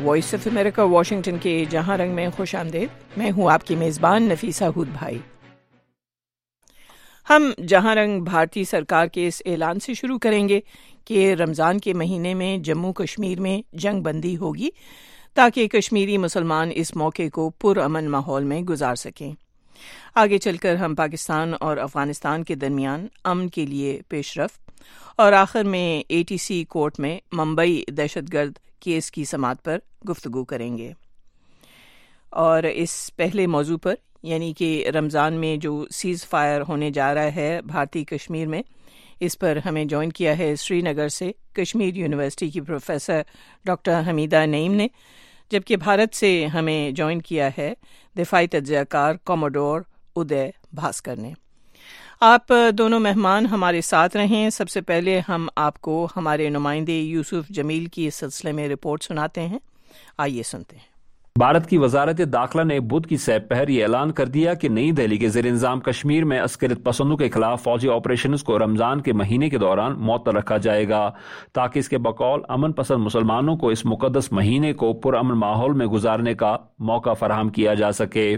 Voice of America Washington کے جہاں رنگ میں خوش آمدید. میں ہوں آپ کی میزبان نفیسہ ہود بھائی. ہم جہاں رنگ بھارتی سرکار کے اس اعلان سے شروع کریں گے کہ رمضان کے مہینے میں جموں کشمیر میں جنگ بندی ہوگی تاکہ کشمیری مسلمان اس موقع کو پرامن ماحول میں گزار سکیں. آگے چل کر ہم پاکستان اور افغانستان کے درمیان امن کے لیے پیش رفت اور آخر میں ATC کورٹ میں ممبئی دہشت گرد کیس کی سماعت پر گفتگو کریں گے. اور اس پہلے موضوع پر یعنی کہ رمضان میں جو سیز فائر ہونے جا رہا ہے بھارتی کشمیر میں، اس پر ہمیں جوائن کیا ہے سری نگر سے کشمیر یونیورسٹی کی پروفیسر ڈاکٹر حمیدہ نعیم نے، جبکہ بھارت سے ہمیں جوائن کیا ہے دفاعی تجزیہ کار کوموڈور ادے بھاسکر نے. آپ دونوں مہمان ہمارے ساتھ رہیں. سب سے پہلے ہم آپ کو ہمارے نمائندے یوسف جمیل کی اس سلسلے میں رپورٹ سناتے ہیں. آئیے سنتے ہیں. بھارت کی وزارت داخلہ نے بدھ کی سہ پہر یہ اعلان کر دیا کہ نئی دہلی کے زیر انتظام کشمیر میں عسکریت پسندوں کے خلاف فوجی آپریشنز کو رمضان کے مہینے کے دوران معطل رکھا جائے گا تاکہ اس کے بقول امن پسند مسلمانوں کو اس مقدس مہینے کو پرامن ماحول میں گزارنے کا موقع فراہم کیا جا سکے.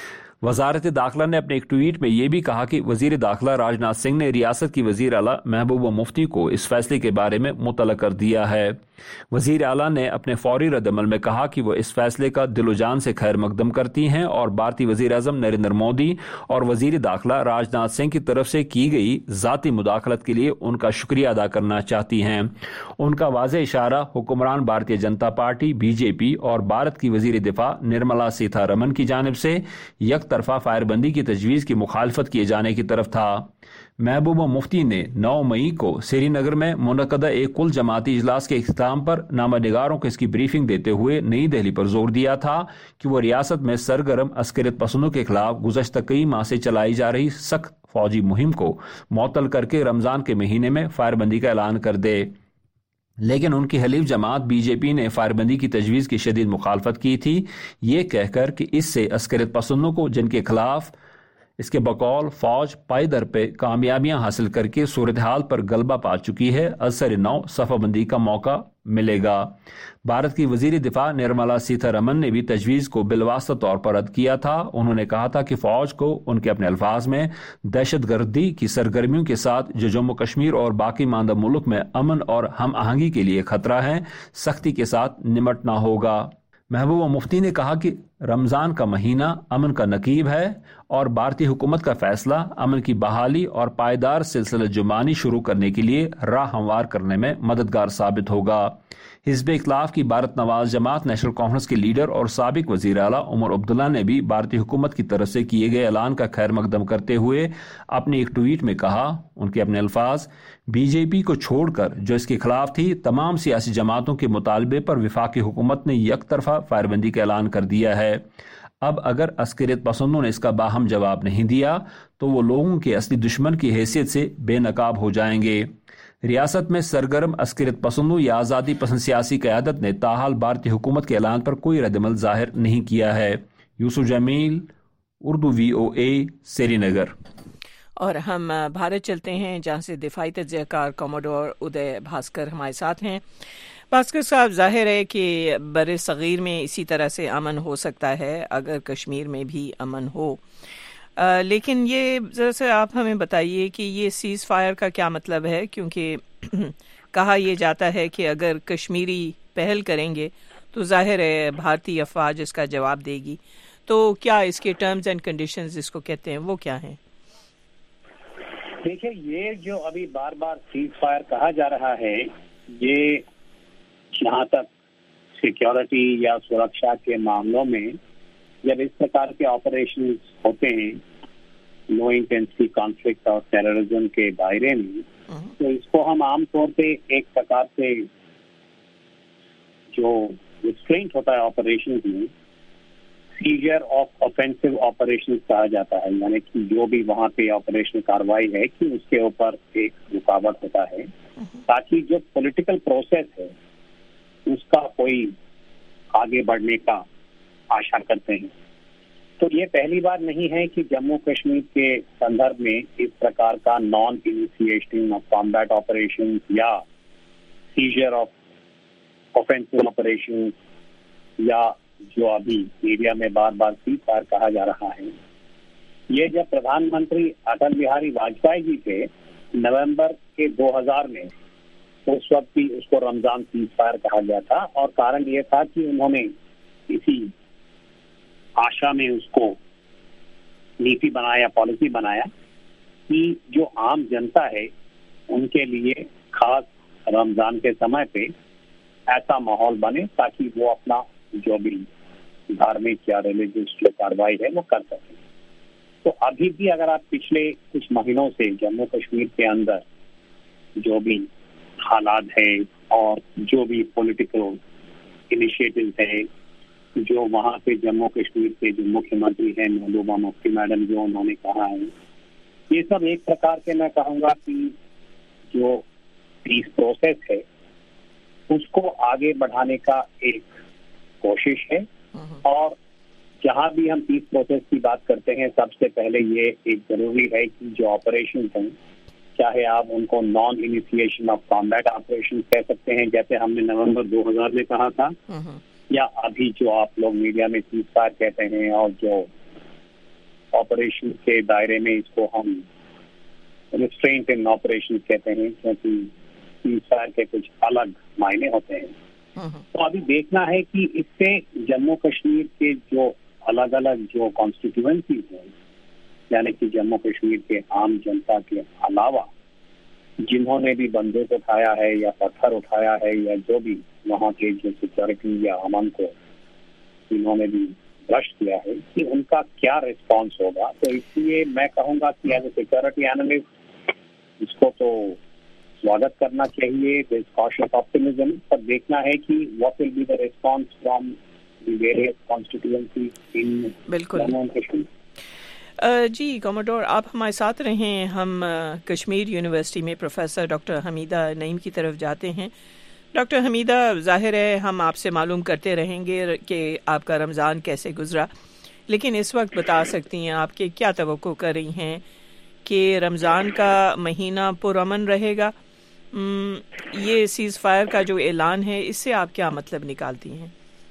وزارت داخلہ نے اپنے ایک ٹویٹ میں یہ بھی کہا کہ وزیر داخلہ راجناتھ سنگھ نے ریاست کی وزیر اعلیٰ محبوبہ مفتی کو اس فیصلے کے بارے میں مطلع کر دیا ہے. وزیر اعلیٰ نے اپنے فوری رد عمل میں کہا کہ وہ اس فیصلے کا دل و جان سے خیر مقدم کرتی ہیں اور بھارتی وزیر اعظم نریندر مودی اور وزیر داخلہ راجناتھ سنگھ کی طرف سے کی گئی ذاتی مداخلت کے لیے ان کا شکریہ ادا کرنا چاہتی ہیں. ان کا واضح اشارہ حکمران بھارتیہ جنتا پارٹی BJP اور بھارت کی وزیر دفاع نرملا سیتھا رمن کی جانب سے یک طرفہ فائر بندی کی تجویز کی مخالفت کیے جانے کی طرف تھا. محبوبہ مفتی نے 9 مئی کو سری نگر میں منعقدہ ایک کل جماعتی اجلاس کے اختتام پر نامہ نگاروں کو اس کی بریفنگ دیتے ہوئے نئی دہلی پر زور دیا تھا کہ وہ ریاست میں سرگرم عسکریت پسندوں کے خلاف گزشتہ کئی ماہ سے چلائی جا رہی سخت فوجی مہم کو معطل کر کے رمضان کے مہینے میں فائر بندی کا اعلان کر دے. لیکن ان کی حلیف جماعت BJP نے فائر بندی کی تجویز کی شدید مخالفت کی تھی، یہ کہہ کر کہ اس سے عسکریت پسندوں کو جن کے خلاف اس کے بقول فوج پائی در پہ کامیابیاں حاصل کر کے صورتحال پر غلبہ پا چکی ہے، اثر نو صفہ بندی کا موقع ملے گا. بھارت کی وزیر دفاع نرملا سیتھا رمن نے بھی تجویز کو بالواسطہ طور پر رد کیا تھا. انہوں نے کہا تھا کہ فوج کو ان کے اپنے الفاظ میں دہشت گردی کی سرگرمیوں کے ساتھ جو جموں کشمیر اور باقی ماندہ ملک میں امن اور ہم آہنگی کے لیے خطرہ ہے، سختی کے ساتھ نمٹنا ہوگا. محبوبہ مفتی نے کہا کہ رمضان کا مہینہ امن کا نقیب ہے اور بھارتی حکومت کا فیصلہ امن کی بحالی اور پائیدار سلسلہ جمانی شروع کرنے کے لیے راہ ہموار کرنے میں مددگار ثابت ہوگا. حزب اختلاف کی بھارت نواز جماعت نیشنل کانفرنس کے لیڈر اور سابق وزیر اعلیٰ عمر عبداللہ نے بھی بھارتی حکومت کی طرف سے کیے گئے اعلان کا خیر مقدم کرتے ہوئے اپنے ایک ٹویٹ میں کہا، ان کے اپنے الفاظ، BJP کو چھوڑ کر جو اس کے خلاف تھی تمام سیاسی جماعتوں کے مطالبے پر وفاقی حکومت نے یک طرفہ فائر بندی کا اعلان کر دیا ہے. اب اگر عسکریت پسندوں نے اس کا باہم جواب نہیں دیا تو وہ لوگوں کے اصلی دشمن کی حیثیت سے بے نقاب ہو جائیں گے. ریاست میں سرگرم عسکریت پسندوں یا آزادی پسند سیاسی قیادت نے تاحال بھارتی حکومت کے اعلان پر کوئی رد عمل ظاہر نہیں کیا ہے. یوسف جمیل، اردو VOA، سری نگر. اور ہم بھارت چلتے ہیں جہاں سے دفاعی تجزیہ کار کوموڈور ادے بھاسکر ہمارے ساتھ ہیں. بھاسکر صاحب، ظاہر ہے کہ بر صغیر میں اسی طرح سے امن ہو سکتا ہے اگر کشمیر میں بھی امن ہو، لیکن یہ ذرا سے آپ ہمیں بتائیے کہ یہ سیز فائر کا کیا مطلب ہے، کیونکہ کہا یہ جاتا ہے کہ اگر کشمیری پہل کریں گے تو ظاہر ہے بھارتی افواج اس کا جواب دے گی. تو کیا اس کے ٹرمز اینڈ کنڈیشنز جس کو کہتے ہیں وہ کیا ہیں؟ دیکھیں، یہ جو ابھی بار بار سیز فائر کہا جا رہا ہے، یہ جہاں تک سیکیورٹی یا سرکشا کے معاملوں میں جب اس پرکار کے آپریشن ہوتے ہیں لو انٹینسٹی کانفلکٹ اور ٹیررزم کے دائرے میں، تو اس کو ہم عام طور پہ ایک پرکار سے جو ریسٹرینٹ ہوتا ہے آپریشن میں، سیجر آف آفینسو آپریشن کہا جاتا ہے. یعنی کہ جو بھی وہاں پہ آپریشن کاروائی ہے کہ اس کے اوپر ایک رکاوٹ ہوتا ہے تاکہ جو پولیٹیکل پروسیس ہے اس کا کوئی آگے بڑھنے کا آشا کرتے ہیں. تو یہ پہلی بار نہیں ہے کہ جموں کشمیر کے سندرب میں اس پرکار کا non initiation of combat operation یا سیجر آف آفینسو آپریشن یا جو ابھی میڈیا میں بار بار سیز فائر کہا جا رہا ہے، یہ جب پردھان منتری اٹل بہاری واجپئی جی تھے نومبر کے 2000 میں، اس وقت بھی اس کو رمضان سیز فائر کہا گیا تھا، اور کارن یہ تھا کہ انہوں نے اسی آشا میں اس کو نیتی بنایا، پالیسی بنایا کہ جو عام جنتا ہے ان کے لیے خاص رمضان کے سمے پہ ایسا ماحول بنے تاکہ وہ اپنا جو بھی دھارمک یا ریلیجیس جو کاروائی ہے وہ کر سکیں۔ تو ابھی بھی اگر آپ پچھلے کچھ مہینوں سے جموں کشمیر کے اندر جو بھی حالات ہے اور جو بھی پولیٹیکل انیشیٹو ہے، جو وہاں پہ جموں کشمیر کے جو مکھیہ منتری ہیں محبوبہ مفتی میڈم جو انہوں نے کہا ہے، یہ سب ایک پرکار کے میں کہوں گا کہ جو پیس پروسیس ہے اس کو آگے بڑھانے کا ایک کوشش ہے، اور جہاں بھی ہم پیس پروسیس کی بات کرتے ہیں سب سے پہلے یہ ایک ضروری ہے کہ جو آپریشن ہیں، چاہے آپ ان کو non initiation of combat operation کہہ سکتے ہیں جیسے ہم نے نومبر 2000 میں کہا تھا، یا ابھی جو آپ لوگ میڈیا میں سیز فائر کہتے ہیں، اور جو آپریشن کے دائرے میں اس کو ہم ریسٹرینٹ ان آپریشن کہتے ہیں، کیونکہ سیز فائر کے کچھ الگ معنی ہوتے ہیں۔ تو ابھی دیکھنا ہے کہ اس سے جموں کشمیر کے جو الگ الگ جو کانسٹیٹیوئنسیز ہیں، یعنی کہ جموں کشمیر کے عام جنتا کے علاوہ جنہوں نے بھی بندوق اٹھایا ہے یا پتھر اٹھایا ہے یا جو بھی وہاں کے جو سیکورٹی یا امن کو انہوں نے بھی برش کیا ہے، کہ ان کا کیا ریسپانس ہوگا۔ تو اس لیے میں کہوں گا کہ ایز اے سیکورٹی اینالسٹ اس کو تو سواگت کرنا چاہیے، کاشس آپٹمزم، پر دیکھنا ہے کہ what will be the response from the various constituency in Jammu Kashmir. جی کوموڈور، آپ ہمارے ساتھ رہیں، ہم کشمیر یونیورسٹی میں پروفیسر ڈاکٹر حمیدہ نعیم کی طرف جاتے ہیں۔ ڈاکٹر حمیدہ، ظاہر ہے ہم آپ سے معلوم کرتے رہیں گے کہ آپ کا رمضان کیسے گزرا، لیکن اس وقت بتا سکتی ہیں آپ کے کیا توقع کر رہی ہیں کہ رمضان کا مہینہ پرامن رہے گا؟ یہ سیز فائر کا جو اعلان ہے اس سے آپ کیا مطلب نکالتی ہیں؟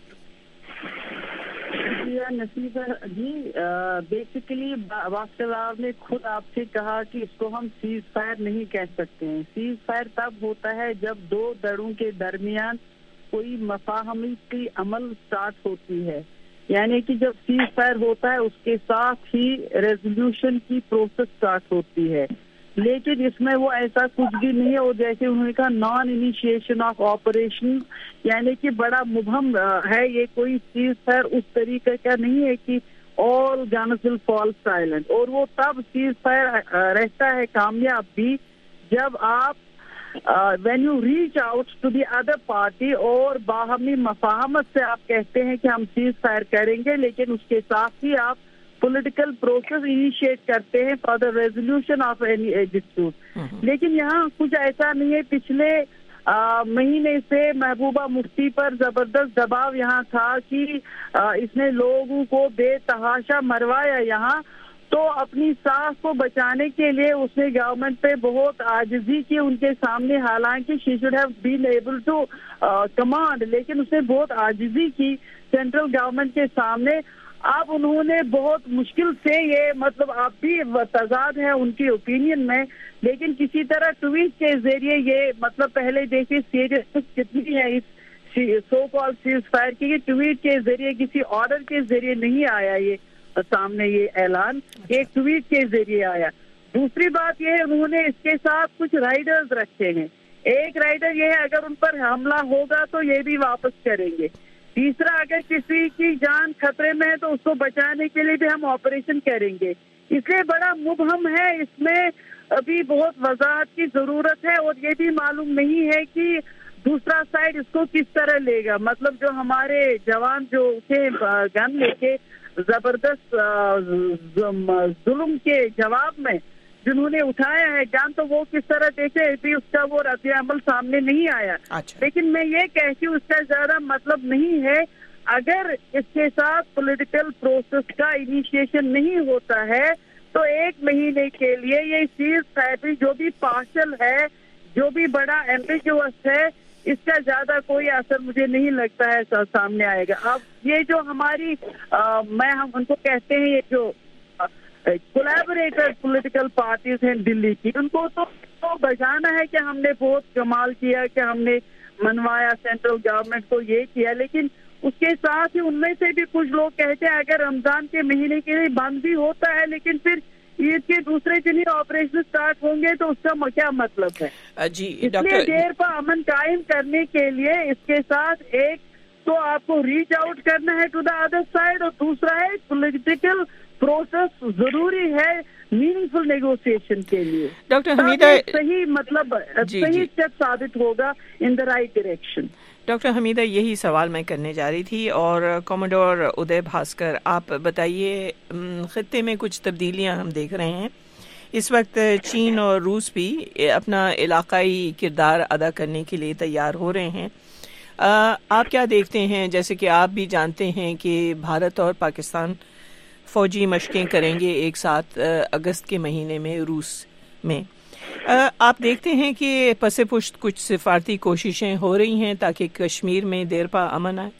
نصیبہ جی، بیسیکلی واقع آپ نے خود آپ سے کہا کہ اس کو ہم سیز فائر نہیں کہہ سکتے ہیں۔ سیز فائر تب ہوتا ہے جب دو دھڑوں کے درمیان کوئی مفاہمتی عمل سٹارٹ ہوتی ہے، یعنی کہ جب سیز فائر ہوتا ہے اس کے ساتھ ہی ریزولوشن کی پروسیس سٹارٹ ہوتی ہے، لیکن اس میں وہ ایسا کچھ بھی نہیں ہے، اور جیسے انہوں نے کہا نان انیشیشن آف آپریشن، یعنی کہ بڑا مبہم ہے، یہ کوئی سیز فائر اس طریقے کا نہیں ہے کہ all guns will fall silent، اور وہ تب سیز فائر رہتا ہے کامیاب بھی جب آپ when you reach out to the other party اور باہمی مفاہمت سے آپ کہتے ہیں کہ ہم سیز فائر کریں گے، لیکن اس کے ساتھ ہی آپ پولیٹیکل پروسیس انیشیٹ کرتے ہیں for the resolution of any dispute. لیکن یہاں کچھ ایسا نہیں ہے۔ پچھلے مہینے سے محبوبہ مفتی پر زبردست دباؤ یہاں تھا کہ اس نے لوگوں کو بے تحاشا مروایا یہاں، تو اپنی سانس کو بچانے کے لیے اس نے گورنمنٹ پہ بہت عاجزی کی ان کے سامنے، حالانکہ she should have been able to command, لیکن اس نے بہت عاجزی کی سینٹرل گورنمنٹ کے سامنے۔ اب انہوں نے بہت مشکل سے یہ مطلب آپ بھی تضاد ہے ان کی اوپینین میں، لیکن کسی طرح ٹویٹ کے ذریعے یہ مطلب پہلے دیکھیے سیریس کتنی ہے اس سو کال سیز فائر کی، یہ ٹویٹ کے ذریعے کسی آرڈر کے ذریعے نہیں آیا، یہ سامنے یہ اعلان ایک ٹویٹ کے ذریعے آیا۔ دوسری بات یہ ہے انہوں نے اس کے ساتھ کچھ رائڈرز رکھے ہیں، ایک رائڈر یہ ہے اگر ان پر حملہ ہوگا تو یہ بھی واپس کریں گے، تیسرا اگر کسی کی جان خطرے میں ہے تو اس کو بچانے کے لیے بھی ہم آپریشن کریں گے۔ اس لیے بڑا مبہم ہے، اس میں ابھی بہت وضاحت کی ضرورت ہے، اور یہ بھی معلوم نہیں ہے کہ دوسرا سائڈ اس کو کس طرح لے گا۔ مطلب جو ہمارے جوان جو تھے گن لے کے زبردست ظلم کے جواب میں جنہوں نے اٹھایا ہے گن، تو وہ کس طرح دیکھے ابھی اس کا وہ رد عمل سامنے نہیں آیا۔ لیکن میں یہ کہتی ہوں اس کا زیادہ مطلب نہیں ہے، اگر اس کے ساتھ پولیٹیکل پروسیس کا انیشیشن نہیں ہوتا ہے تو ایک مہینے کے لیے یہ سیز فائر جو بھی پارشل ہے، جو بھی بڑا ایمبیگوس ہے، اس کا زیادہ کوئی اثر مجھے نہیں لگتا ہے سامنے آئے گا. اب یہ جو ہماری ہم ان کو کہتے ہیں، یہ جو کولیبوریٹر پولیٹیکل پارٹیز ہیں دلی کی، ان کو تو بجانا ہے کہ ہم نے بہت کمال کیا، کہ ہم نے منوایا سینٹرل گورنمنٹ کو، یہ کیا، لیکن اس کے ساتھ ہی ان میں سے بھی کچھ لوگ کہتے ہیں اگر رمضان کے مہینے کے لیے بند بھی ہوتا ہے لیکن پھر عید کے دوسرے دن ہی آپریشن اسٹارٹ ہوں گے تو اس کا کیا مطلب ہے؟ جی اس لیے دیر پر امن قائم کرنے کے لیے اس کے ساتھ ایک تو آپ کو ریچ آؤٹ کرنا ہے ٹو دا ادر سائڈ، اور دوسرا ہے پولیٹیکل پروسیس ضروری ہے میننگ فل نیگوسیشن کے لیے. ڈاکٹر حمیدہ صحیح مطلب صحیح اسٹیپ ثابت ہوگا in the right direction. Doctor Hamida یہی سوال میں کرنے جا رہی تھی. اور کوموڈور ادے بھاسکر، آپ بتائیے، خطے میں کچھ تبدیلیاں ہم دیکھ رہے ہیں اس وقت. چین اور روس بھی اپنا علاقائی کردار ادا کرنے کے لیے تیار ہو رہے ہیں. آپ کیا دیکھتے ہیں؟ جیسے کہ آپ بھی جانتے ہیں کہ بھارت اور پاکستان فوجی مشقیں کریں گے ایک ساتھ اگست کے مہینے میں روس میں. آپ دیکھتے ہیں کہ پس پشت کچھ سفارتی کوششیں ہو رہی ہیں تاکہ کشمیر میں دیر پا امن آئے؟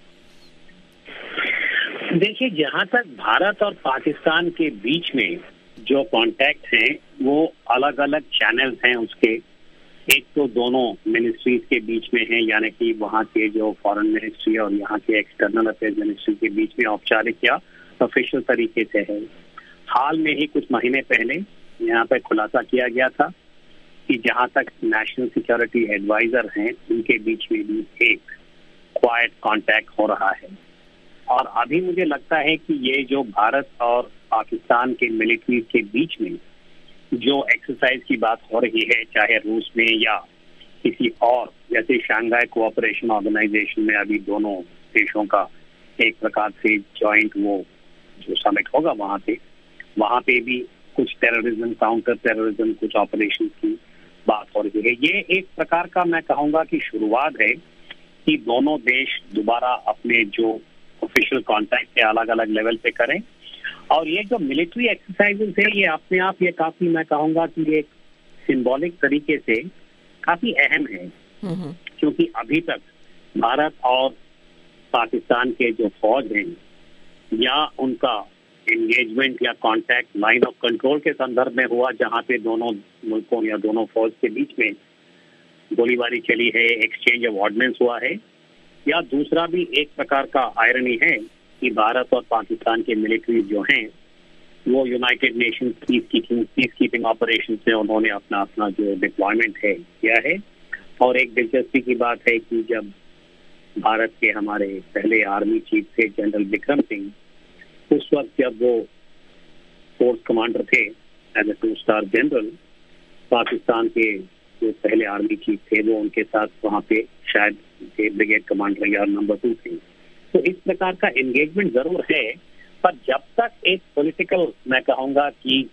دیکھیے، جہاں تک بھارت اور پاکستان کے بیچ میں جو کانٹیکٹ ہیں وہ الگ الگ چینلز ہیں اس کے. ایک تو دونوں منسٹریز کے بیچ میں ہیں، یعنی کہ وہاں کے جو فارن منسٹری اور یہاں کے ایکسٹرنل افیئرز منسٹری کے بیچ میں اوپچارک یا آفیشیل طریقے سے ہے. حال میں ہی کچھ مہینے پہلے یہاں پہ خلاصہ کیا گیا تھا کہ جہاں تک نیشنل سیکورٹی ایڈوائزر ہیں ان کے بیچ میں بھی ایک کوائٹ کانٹیکٹ ہو رہا ہے. اور ابھی مجھے لگتا ہے کہ یہ جو بھارت اور پاکستان کے ملٹری کے بیچ میں جو ایکسرسائز کی بات ہو رہی ہے، چاہے روس میں یا کسی اور جیسے شانگھائی کوآپریشن آرگنائزیشن میں ابھی دونوں دیشوں کا ایک پرکار سے جوائنٹ وہ جو سمٹ ہوگا وہاں پہ بھی کچھ ٹیررزم، کاؤنٹر ٹیررزم، کچھ آپریشن کی بات ہو رہی ہے. یہ ایک پرکار کا میں کہوں گا کہ شروعات ہے کہ دونوں دیش دوبارہ اپنے جو آفیشیل کانٹیکٹ کے الگ الگ لیول پہ کریں. اور یہ جو ملٹری ایکسرسائزز ہے یہ اپنے آپ یہ کافی میں کہوں گا کہ ایک سمبولک طریقے سے کافی اہم ہے، کیونکہ ابھی تک بھارت اور پاکستان کے جو فوج ہیں یا ان کا انگیجمنٹ یا کانٹیکٹ لائن آف کنٹرول کے سندرب میں ہوا، جہاں پہ دونوں ملکوں یا دونوں فوج کے بیچ میں گولی باری چلی ہے، ایکسچینج آف آرڈننس ہوا ہے. یا دوسرا بھی ایک پرکار کا آئرنی ہے کہ بھارت اور پاکستان کے ملٹری جو ہیں وہ United Nations peacekeeping operation سے انہوں نے اپنا جو ڈپلائمنٹ ہے کیا ہے. اور ایک دلچسپی کی بات ہے کہ جب بھارت کے ہمارے پہلے آرمی چیف تھے جنرل بکرم سنگھ، اس وقت جب وہ فورس کمانڈر تھے as a 2 star general, Pakistan کے جو پہلے آرمی چیف تھے وہ ان کے ساتھ وہاں پہ شاید بریگیڈ کمانڈر یا نمبر 2 تھے. تو اس پرکار کا انگیجمنٹ ضرور ہے، پر جب تک ایک پولیٹیکل میں کہوں گا کہ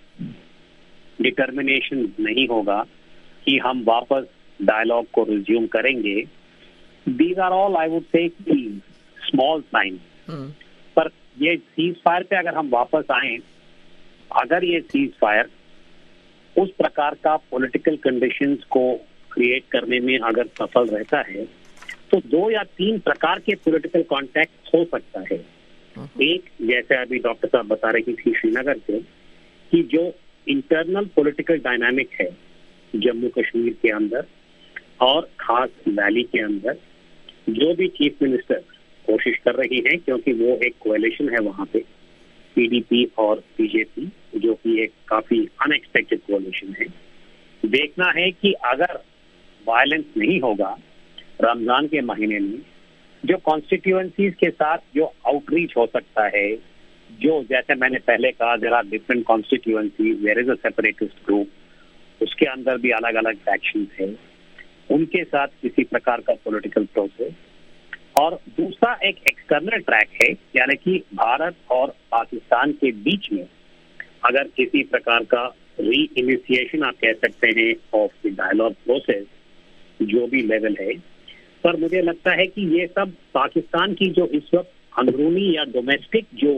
ڈٹرمنیشن نہیں ہوگا کہ ہم واپس ڈائلاگ کو ریزیوم کریں گے، these are all I would say small sign. پر یہ سیز فائر پہ اگر ہم واپس آئیں، اگر یہ سیز فائر اس پرکار کا پولیٹیکل کنڈیشنز کو کریٹ کرنے میں اگر سفل رہتا ہے تو 2 یا 3 پرکار کے پولیٹیکل کانٹیکٹ ہو سکتا ہے. ایک جیسے ابھی ڈاکٹر صاحب بتا رہے تھی شری نگر سے کہ جو انٹرنل پولیٹیکل ڈائنامک ہے جموں کشمیر کے اندر اور خاص ویلی کے اندر، جو بھی چیف منسٹر کوشش کر رہی ہیں، کیونکہ وہ ایک کولیشن ہے وہاں پہ پی ڈی پی اور بی جے پی، جو کہ ایک کافی ان ایکسپیکٹڈ کولیشن ہے. دیکھنا ہے کہ اگر وائلنس نہیں ہوگا رمضان کے مہینے میں، جو کانسٹیٹیوئنسیز کے ساتھ جو آؤٹ ریچ ہو سکتا ہے، جو جیسے میں نے پہلے کہا ذرا different constituencies, there is a separatist group, اس کے اندر بھی الگ الگ فیکشنز ہیں، ان کے ساتھ کسی پرکار کا پولیٹیکل پروسیس. اور دوسرا ایک ایکسٹرنل ٹریک ہے، یعنی کہ بھارت اور پاکستان کے بیچ میں اگر کسی پرکار کا ری انیشیشن آپ کہہ سکتے ہیں آف دی ڈائلاگ پروسیس جو بھی لیول ہے. پر مجھے لگتا ہے کہ یہ سب پاکستان کی جو اس وقت اندرونی یا ڈومیسٹک جو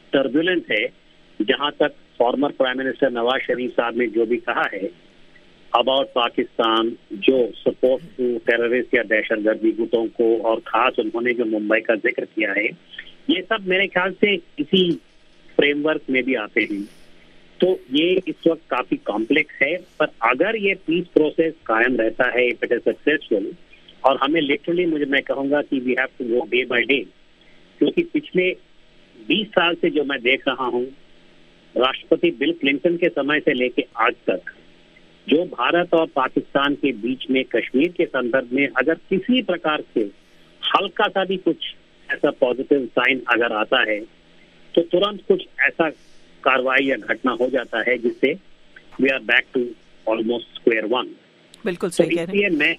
ٹربولنس ہے، جہاں تک former prime minister Nawaz Sharif صاحب نے جو بھی کہا ہے اباؤٹ پاکستان جو سپورٹ ٹو ٹیررسٹ یا دہشت گردی گٹوں کو، اور خاص انہوں نے جو ممبئی کا ذکر کیا ہے، یہ سب میرے خیال سے اسی فریم ورک میں بھی آتے ہیں. تو یہ اس وقت کافی کمپلیکس ہے، پر اگر یہ پیس پروسیس قائم رہتا ہے، اف اٹ از سکسیسفل، اور ہمیں لٹرلی میں کہوں گا کہ we have to go day by day, کیونکہ پچھلے 20 سال سے جو میں دیکھ رہا ہوں، راشٹرپتی بل کلنٹن کے سمے سے لے کے آج تک، جو بھارت اور پاکستان کے بیچ میں کشمیر کے سندرب میں اگر کسی پرکار سے ہلکا سا بھی کچھ ایسا پازیٹیو سائن اگر آتا ہے تو ترنت کچھ ایسا کاروائی یا گھٹنا ہو جاتا ہے جس سے we are back to almost square one. بالکل صحیح کہہ رہے ہیں. اس لیے میں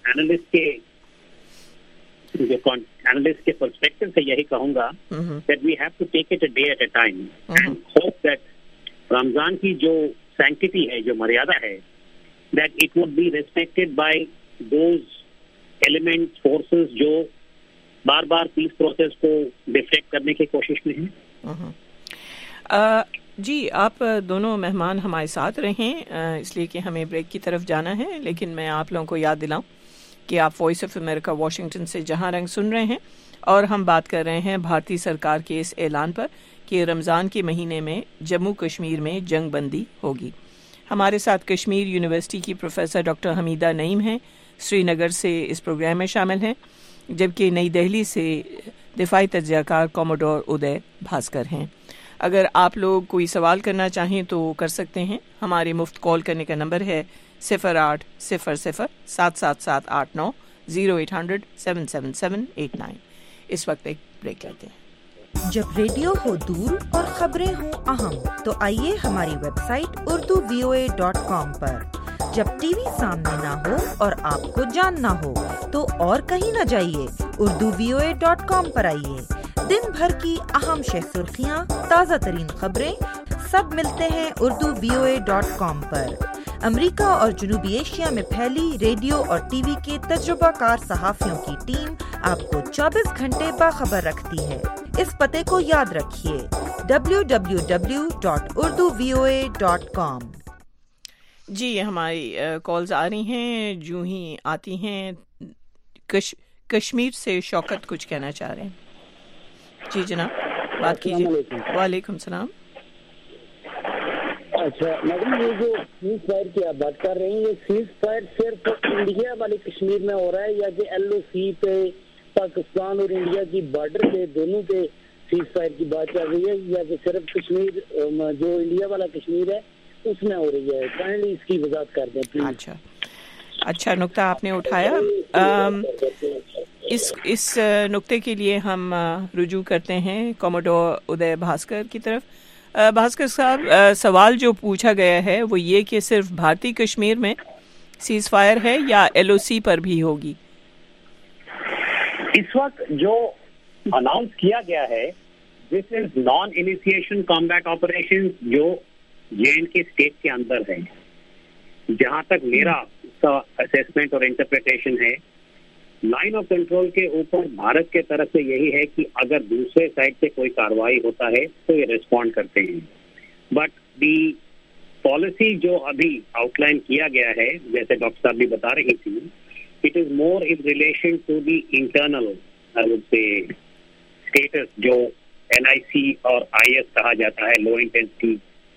اینالسٹ کے پرسپیکٹو سے یہی کہوں گا that we have to take it a day at a time and hope that رمضان کی جو سینکٹی ہے، جو مریادہ ہے، that it would be respected by those elements, forces جو بار بار پیس پروسیس کو ڈیفلیکٹ کرنے کی کوشش میں ہیں. جی، آپ دونوں مہمان ہمارے ساتھ رہیں، اس لیے کہ ہمیں بریک کی طرف جانا ہے، لیکن میں آپ لوگوں کو یاد دلاؤں کہ آپ وائس آف امریکہ واشنگٹن سے جہاں رنگ سن رہے ہیں، اور ہم بات کر رہے ہیں بھارتی سرکار کے اس اعلان پر کہ رمضان کے مہینے میں جموں کشمیر میں جنگ بندی ہوگی. ہمارے ساتھ کشمیر یونیورسٹی کی پروفیسر ڈاکٹر حمیدہ نعیم ہیں، سری نگر سے اس پروگرام میں شامل ہیں، جبکہ نئی دہلی سے دفاعی تجزیہ کار کوموڈور ادے بھاسکر ہیں. اگر آپ لوگ کوئی سوال کرنا چاہیں تو کر سکتے ہیں. ہمارے مفت کال کرنے کا نمبر ہے 0800-777-89 0800-777-89. اس وقت ایک بریک لیتے ہیں. جب ریڈیو ہو دور اور خبریں ہوں اہم تو آئیے ہماری ویب سائٹ urduvoa.com پر. جب ٹی وی سامنے نہ ہو اور آپ کو جاننا ہو تو اور کہیں نہ جائیے، urduvoa.com پر آئیے. دن بھر کی اہم شہ سرخیاں، تازہ ترین خبریں سب ملتے ہیں urduvoa.com پر. امریکہ اور جنوبی ایشیا میں پھیلی ریڈیو اور ٹی وی کے تجربہ کار صحافیوں کی ٹیم آپ کو 24 گھنٹے باخبر رکھتی ہے. اس پتے کو یاد رکھیے www.urduvoa.com. جی، ہماری کالز آ رہی ہیں، جو ہی آتی ہیں. کشمیر سے شوکت کچھ کہنا چاہ رہے ہیں. جی جناب، بات کیجیے. وعلیکم السلام. اچھا میڈم، یہ جو سیز فائر کی آپ بات کر رہے ہیں، یہ سیز فائر صرف انڈیا والے کشمیر میں ہو رہا ہے یا کہ ایل او سی پہ پاکستان اور انڈیا کی بارڈر پہ دونوں پہ سیز فائر کی بات چل رہی ہے، یا کہ صرف کشمیر جو انڈیا والا کشمیر ہے اس میں ہو رہی ہے؟ کائنڈلی اس کی وضاحت کر دیں پلیز. اچھا نقطہ آپ نے اٹھایا. اس نقطے کے لیے ہم رجوع کرتے ہیں کوموڈور ادے بھاسکر کی طرف. بھاسکر صاحب، سوال جو پوچھا گیا ہے وہ یہ کہ صرف بھارتی کشمیر میں سیز فائر ہے یا ایل او سی پر بھی ہوگی؟ اس وقت جو اناؤنس کیا گیا ہے، this is non initiation combat operation جو JNK اسٹیٹ کے اندر ہے. جہاں تک میرا اسیسمنٹ اور انٹرپریٹیشن ہے، لائن آف کنٹرول کے اوپر بھارت کے طرف سے یہی ہے کہ اگر دوسرے سائڈ سے کوئی کاروائی ہوتا ہے تو یہ ریسپونڈ کرتے ہیں. بٹ دی پالیسی جو ابھی آؤٹ لائن کیا گیا ہے، جیسے ڈاکٹر صاحب بھی بتا رہی تھی، it is more in relation to the internal states جو NIC اور IS کہا جاتا ہے، لو انٹینسٹی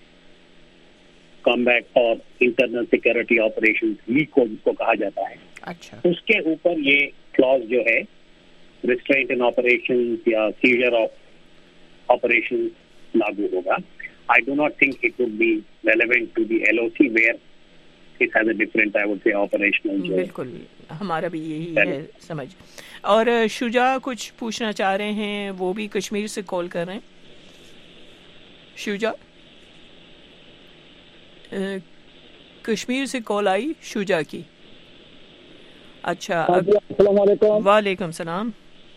کامبیٹ اور انٹرنل سیکورٹی آپریشن، لیگ کو جس کو کہا جاتا ہے. اچھا، اس کے اوپر یہ کلاز جو ہے ریسٹرینٹ ان آپریشن یا سیزر آف آپریشن لاگو ہوگا. I do not think it would be relevant to the LOC where it has a different, I would say, operational. بالکل ہمارا بھی یہی ہے سمجھ. اور شجاع کچھ پوچھنا چاہ رہے ہیں، وہ بھی کشمیر سے کال کر رہے ہیں. شجاع، کشمیر سے کال آئی شجاع کی. اچھا، السلام علیکم. وعلیکم السلام.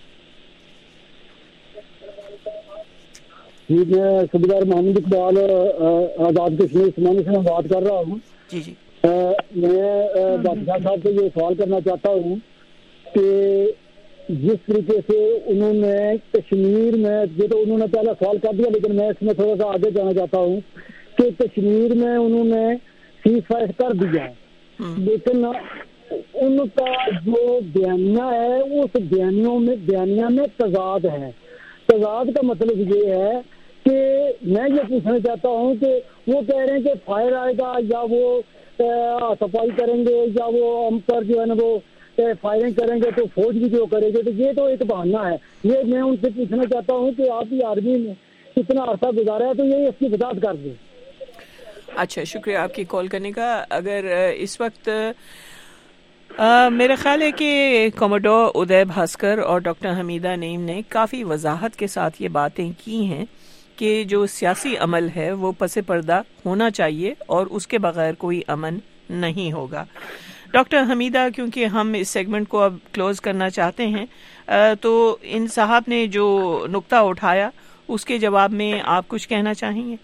جی، میں صوبیدار محمد اقبال آزاد کشمیر سمانی سے بات کر رہا ہوں. جی جی، میں بادشاہ صاحب سے یہ سوال کرنا چاہتا ہوں کہ جس طریقے سے انہوں نے کشمیر میں، یہ تو انہوں نے پہلا سوال کر دیا، لیکن میں اس میں تھوڑا سا آگے جانا چاہتا ہوں کہ کشمیر میں انہوں نے سیز فائر کر دیا، لیکن ان کا جو بیانیہ ہے اس بیانیہ میں تضاد ہے. تضاد کا مطلب یہ ہے کہ میں یہ پوچھنا چاہتا ہوں کہ وہ کہہ رہے ہیں کہ فائر آئے گا یا وہ صفائی کریں گے یا وہ ہم پر جو ہے نا وہ فائرنگ کریں گے تو فوج بھی جو کرے گی, تو یہ تو ایک بہانہ ہے. یہ میں ان سے پوچھنا چاہتا ہوں کہ آپ بھی آرمی میں کتنا عرصہ گزارا ہے تو یہ اس کی وضاحت کر دیں. اچھا, شکریہ آپ کی کال کرنے کا. اگر اس وقت میرا خیال ہے کہ کوموڈور ادے بھاسکر اور ڈاکٹر حمیدہ نعیم نے کافی وضاحت کے ساتھ یہ باتیں کی ہیں کہ جو سیاسی عمل ہے وہ پس پردہ ہونا چاہیے اور اس کے بغیر کوئی امن نہیں ہوگا. ڈاکٹر حمیدہ, کیونکہ ہم اس سیگمنٹ کو اب کلوز کرنا چاہتے ہیں, تو ان صاحب نے جو نقطہ اٹھایا اس کے جواب میں آپ کچھ کہنا چاہیں گے؟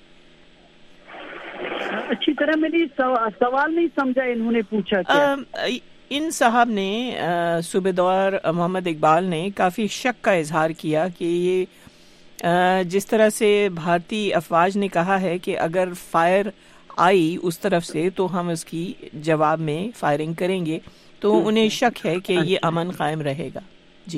اچھی طرح میری سوال نہیں سمجھا انہوں نے پوچھا کیا. ان صاحب نے صوبیدار محمد اقبال نے کافی شک کا اظہار کیا کہ یہ جس طرح سے بھارتی افواج نے کہا ہے کہ اگر فائر آئی اس طرف سے تو ہم اس کی جواب میں فائرنگ کریں گے, تو انہیں شک ہے کہ یہ امن قائم رہے گا. جی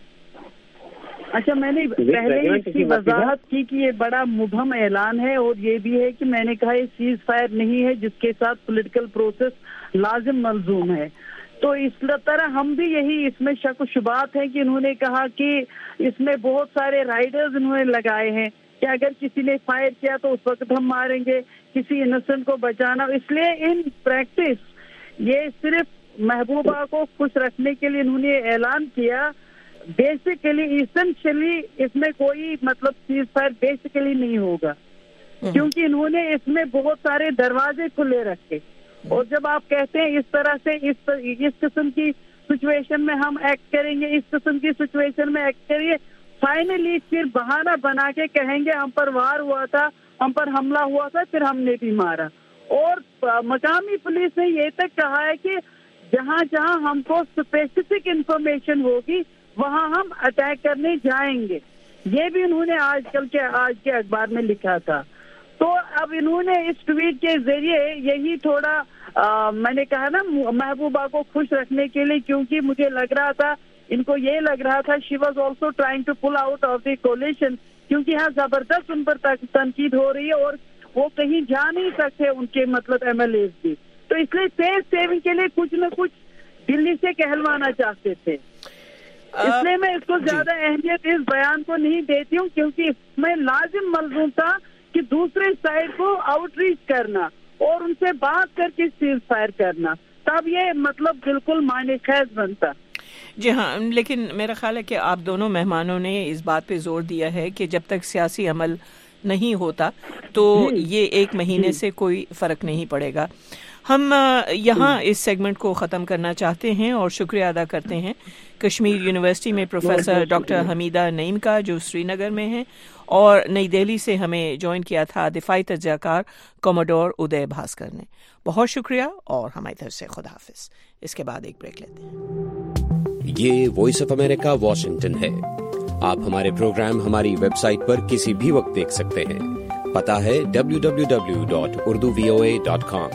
اچھا, میں نے پہلے ہی اس کی وضاحت کی کہ یہ بڑا مبہم اعلان ہے, اور یہ بھی ہے کہ میں نے کہا یہ سیز فائر نہیں ہے جس کے ساتھ پولیٹیکل پروسیس لازم ملزوم ہے. تو اس طرح ہم بھی یہی اس میں شک و شبہات ہیں کہ انہوں نے کہا کہ اس میں بہت سارے رائڈرز انہوں نے لگائے ہیں کہ اگر کسی نے فائر کیا تو اس وقت ہم ماریں گے, کسی انوسنٹ کو بچانا. اس لیے ان پریکٹس یہ صرف محبوبہ کو خوش رکھنے کے لیے انہوں نے اعلان کیا. بیسیکلی ایسنشلی اس میں کوئی مطلب سیز فائر بیسیکلی نہیں ہوگا, کیونکہ انہوں نے اس میں بہت سارے دروازے کھلے رکھے. اور جب آپ کہتے ہیں اس طرح سے اس قسم کی سچویشن میں ہم ایکٹ کریں گے, اس قسم کی سچویشن میں ایکٹ کریے, فائنلی پھر بہانہ بنا کے کہیں گے ہم پر وار ہوا تھا, ہم پر حملہ ہوا تھا, پھر ہم نے بھی مارا. اور مقامی پولیس نے یہ تک کہا ہے کہ جہاں جہاں ہم کو اسپیسیفک انفارمیشن ہوگی وہاں ہم اٹیک کرنے جائیں گے. یہ بھی انہوں نے آج کے اخبار میں لکھا تھا. تو اب انہوں نے اس ٹویٹ کے ذریعے یہی تھوڑا میں نے کہا نا محبوبہ کو خوش رکھنے کے لیے, کیونکہ مجھے لگ رہا تھا ان کو یہ لگ رہا تھا she was also trying to pull out of the coalition, کیونکہ یہاں زبردست ان پر تنقید ہو رہی ہے اور وہ کہیں جا نہیں سکتے ان کے مطلب ایم ایل ایز بھی. تو اس لیے فیس سیونگ کے لیے کچھ نہ کچھ دلی سے کہلوانا چاہتے تھے. اس لیے میں اس کو زیادہ اہمیت اس بیان کو نہیں دیتی ہوں, کیونکہ اس میں لازم ملزوم تھا کہ دوسرے سائڈ کو آؤٹ ریچ کرنا اور ان سے بات کر کے سیز فائر کرنا, تب یہ مطلب بالکل معنی خیز بنتا. جی ہاں, لیکن میرا خیال ہے کہ آپ دونوں مہمانوں نے اس بات پہ زور دیا ہے کہ جب تک سیاسی عمل نہیں ہوتا تو یہ ایک مہینے سے کوئی فرق نہیں پڑے گا. ہم یہاں اس سیگمنٹ کو ختم کرنا چاہتے ہیں اور شکریہ ادا کرتے ہیں کشمیر یونیورسٹی میں پروفیسر ڈاکٹر حمیدہ نعیم کا جو سری نگر میں ہیں, اور نئی دہلی سے ہمیں جوائن کیا تھا دفاعی تجزیہ کار کوموڈور ادے بھاسکر نے. بہت شکریہ اور ہماری طرف سے خدا حافظ. اس کے بعد ایک بریک لیتے ہیں. یہ وائس آف امریکہ واشنگٹن ہے. آپ ہمارے پروگرام ہماری ویب سائٹ پر کسی بھی وقت دیکھ سکتے ہیں. پتہ ہے www.urduvoa.com.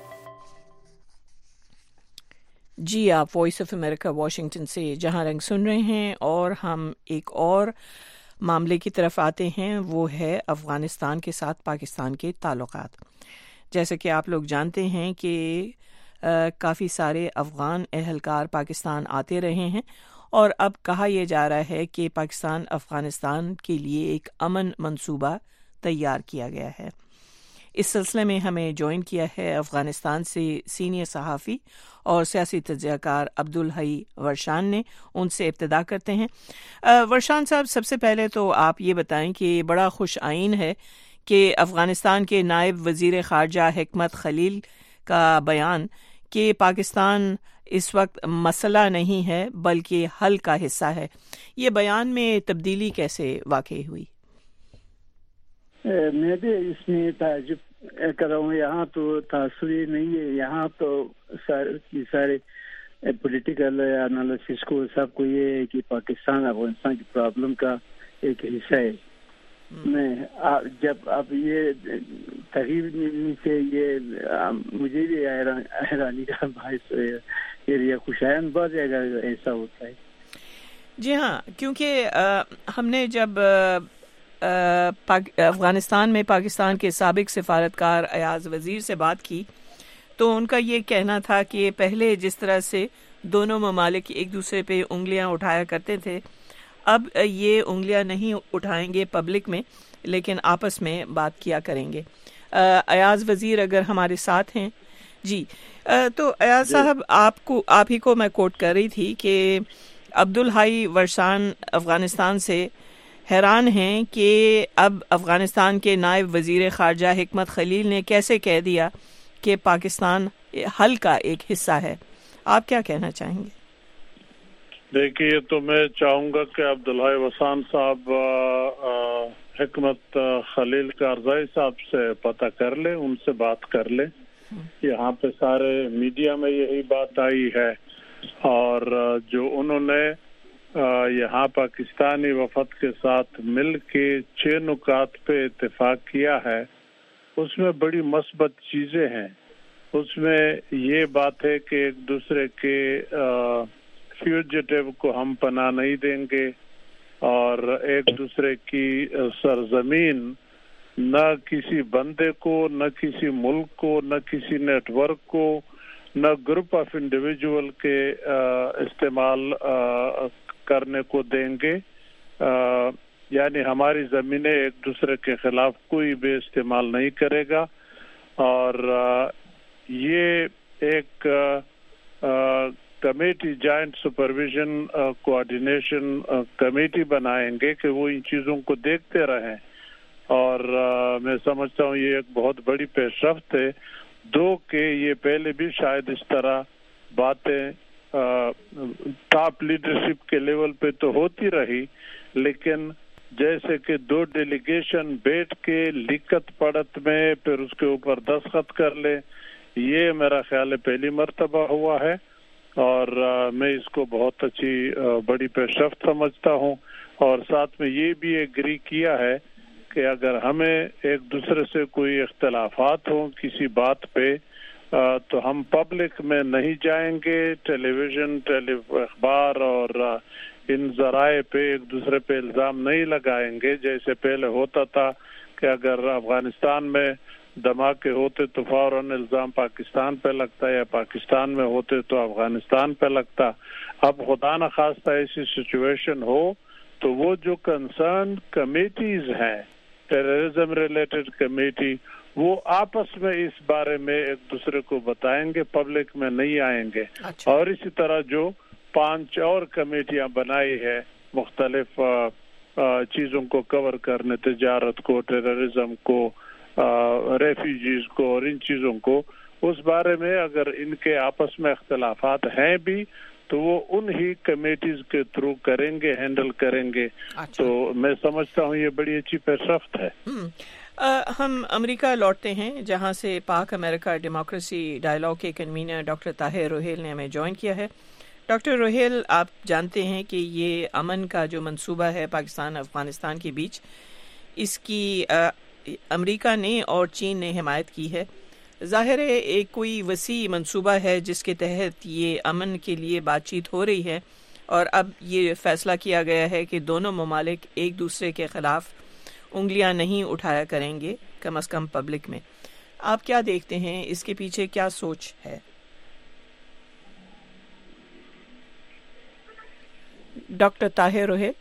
جی, آپ وائس آف امریکہ واشنگٹن سے جہاں رنگ سن رہے ہیں, اور ہم ایک اور معاملے کی طرف آتے ہیں, وہ ہے افغانستان کے ساتھ پاکستان کے تعلقات. جیسے کہ آپ لوگ جانتے ہیں کہ کافی سارے افغان اہلکار پاکستان آتے رہے ہیں, اور اب کہا یہ جا رہا ہے کہ پاکستان افغانستان کے لیے ایک امن منصوبہ تیار کیا گیا ہے. اس سلسلے میں ہمیں جوائن کیا ہے افغانستان سے سینئر صحافی اور سیاسی تجزیہ کار عبدالحی ورشان نے. ان سے ابتدا کرتے ہیں. ورشان صاحب, سب سے پہلے تو آپ یہ بتائیں کہ بڑا خوش آئین ہے کہ افغانستان کے نائب وزیر خارجہ حکمت خلیل کا بیان کہ پاکستان اس وقت مسئلہ نہیں ہے بلکہ حل کا حصہ ہے, یہ بیان میں تبدیلی کیسے واقع ہوئی؟ میں بھی اس میں تعجب کر رہا ہوں. یہاں تو تاثری نہیں ہے, یہاں تو سارے پولیٹیکل انالیسس کو سب کو یہ ہے کہ پاکستان افغانستان کی پرابلم کا ایک حصہ ہے. میں جب اب یہ تقریب سے یہ مجھے بھی حیرانی کا باعث یہ خوشائند بات ہے اگر ایسا ہوتا ہے. جی ہاں، کیونکہ ہم نے جب افغانستان میں پاکستان کے سابق سفارتکار ایاز وزیر سے بات کی تو ان کا یہ کہنا تھا کہ پہلے جس طرح سے دونوں ممالک ایک دوسرے پہ انگلیاں اٹھایا کرتے تھے، اب یہ انگلیاں نہیں اٹھائیں گے پبلک میں، لیکن آپس میں بات کیا کریں گے. ایاز وزیر اگر ہمارے ساتھ ہیں. جی تو ایاز صاحب، آپ ہی کو میں کوٹ کر رہی تھی کہ عبدالحی ورشان افغانستان سے حیران ہیں کہ اب افغانستان کے نائب وزیر خارجہ حکمت خلیل نے کیسے کہہ دیا کہ پاکستان حل کا ایک حصہ ہے. آپ کیا کہنا چاہیں گے؟ دیکھیے، تو میں چاہوں گا کہ عبدالحی ورشان صاحب حکمت خلیل کارزائی صاحب سے پتہ کر لیں، ان سے بات کر لیں. یہاں پہ سارے میڈیا میں یہی بات آئی ہے، اور جو انہوں نے یہاں پاکستانی وفد کے ساتھ مل کے 6 نکات پہ اتفاق کیا ہے، اس میں بڑی مثبت چیزیں ہیں. اس میں یہ بات ہے کہ ایک دوسرے کے فیوجیٹو کو ہم پناہ نہیں دیں گے، اور ایک دوسرے کی سرزمین نہ کسی بندے کو، نہ کسی ملک کو، نہ کسی نیٹ ورک کو، نہ گروپ آف انڈیویجول کے استعمال کرنے کو دیں گے. یعنی ہماری زمینیں ایک دوسرے کے خلاف کوئی بھی استعمال نہیں کرے گا. اور یہ ایک committee, joint supervision coordination committee بنائیں گے کہ وہ ان چیزوں کو دیکھتے رہیں. اور میں سمجھتا ہوں یہ ایک بہت بڑی پیش رفت ہے. کہ یہ پہلے بھی شاید اس طرح باتیں ٹاپ لیڈرشپ کے لیول پہ تو ہوتی رہی، لیکن جیسے کہ 2 ڈیلیگیشن بیٹھ کے لکھت پڑھت میں پھر اس کے اوپر دستخط کر لے، یہ میرا خیال ہے پہلی مرتبہ ہوا ہے. اور میں اس کو بہت اچھی بڑی پیش رفت سمجھتا ہوں. اور ساتھ میں یہ بھی ایگری کیا ہے کہ اگر ہمیں ایک دوسرے سے کوئی اختلافات ہوں کسی بات پہ تو ہم پبلک میں نہیں جائیں گے، ٹیلی ویژن، اخبار اور ان ذرائع پہ ایک دوسرے پہ الزام نہیں لگائیں گے جیسے پہلے ہوتا تھا کہ اگر افغانستان میں دھماکے ہوتے تو فوراً الزام پاکستان پہ لگتا یا پاکستان میں ہوتے تو افغانستان پہ لگتا. اب خدا نخواستہ ایسی سچویشن ہو تو وہ جو کنسرن کمیٹیز ہیں، ٹیررزم ریلیٹڈ کمیٹی، وہ آپس میں اس بارے میں ایک دوسرے کو بتائیں گے، پبلک میں نہیں آئیں گے. اور اسی طرح جو 5 اور کمیٹیاں بنائی ہے مختلف چیزوں کو کور کرنے، تجارت کو، ٹیررزم کو، ریفیوجیز کو اور ان چیزوں کو، اس بارے میں اگر ان کے آپس میں اختلافات ہیں بھی تو وہ انہی کمیٹیز کے تھرو کریں گے، ہینڈل کریں گے. تو میں سمجھتا ہوں یہ بڑی اچھی پیش رفت ہے. ہم امریکہ لوٹتے ہیں جہاں سے پاک امریکہ ڈیموکریسی ڈائیلاگ کے کنوینر ڈاکٹر طاہر روہیل نے ہمیں جوائن کیا ہے. ڈاکٹر روہیل، آپ جانتے ہیں کہ یہ امن کا جو منصوبہ ہے پاکستان افغانستان کے بیچ، اس کی امریکہ نے اور چین نے حمایت کی ہے. ظاہر ہے ایک کوئی وسیع منصوبہ ہے جس کے تحت یہ امن کے لیے بات چیت ہو رہی ہے، اور اب یہ فیصلہ کیا گیا ہے کہ دونوں ممالک ایک دوسرے کے خلاف انگلیاں نہیں اٹھایا کریں گے، کم از کم پبلک میں. آپ کیا دیکھتے ہیں، اس کے پیچھے کیا سوچ ہے؟ ڈاکٹر طاہر روہیل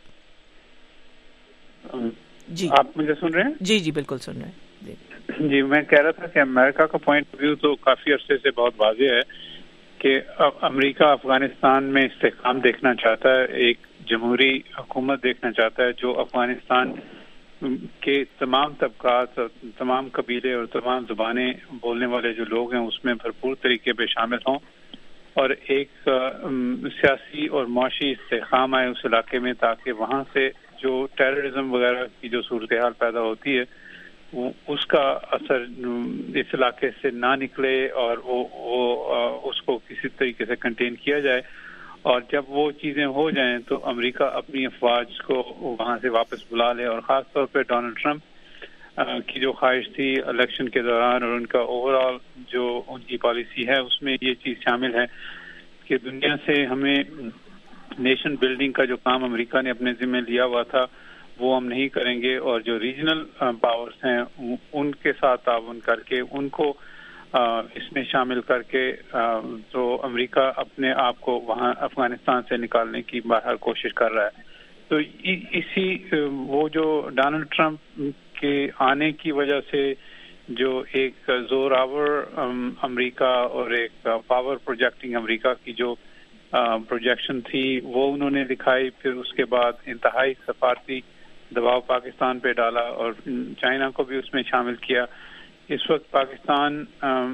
جی، آپ مجھے سن رہے ہیں؟ جی جی بالکل سن رہے ہیں. جی میں کہہ رہا تھا کہ امریکہ کا پوائنٹ آف ویو تو کافی عرصے سے بہت واضح ہے کہ امریکہ افغانستان میں استحکام دیکھنا چاہتا ہے، ایک جمہوری حکومت دیکھنا چاہتا ہے جو افغانستان کے تمام طبقات، تمام قبیلے اور تمام زبانیں بولنے والے جو لوگ ہیں اس میں بھرپور طریقے پہ شامل ہوں، اور ایک سیاسی اور معاشی استحکام آئے اس علاقے میں تاکہ وہاں سے جو ٹیررزم وغیرہ کی جو صورتحال پیدا ہوتی ہے اس کا اثر اس علاقے سے نہ نکلے اور وہ اس کو کسی طریقے سے کنٹین کیا جائے. اور جب وہ چیزیں ہو جائیں تو امریکہ اپنی افواج کو وہاں سے واپس بلا لے. اور خاص طور پہ ڈونلڈ ٹرمپ کی جو خواہش تھی الیکشن کے دوران اور ان کا اوور آل جو ان کی پالیسی ہے اس میں یہ چیز شامل ہے کہ دنیا سے ہمیں نیشن بلڈنگ کا جو کام امریکہ نے اپنے ذمہ لیا ہوا تھا وہ ہم نہیں کریں گے، اور جو ریجنل پاورز ہیں ان کے ساتھ تعاون کر کے ان کو اس میں شامل کر کے تو امریکہ اپنے آپ کو وہاں افغانستان سے نکالنے کی باہر کوشش کر رہا ہے. تو اسی وہ جو ڈونلڈ ٹرمپ کے آنے کی وجہ سے جو ایک زور آور امریکہ اور ایک پاور پروجیکٹنگ امریکہ کی جو پروجیکشن تھی وہ انہوں نے دکھائی، پھر اس کے بعد انتہائی سفارتی دباؤ پاکستان پہ ڈالا اور چائنا کو بھی اس میں شامل کیا. اس وقت پاکستان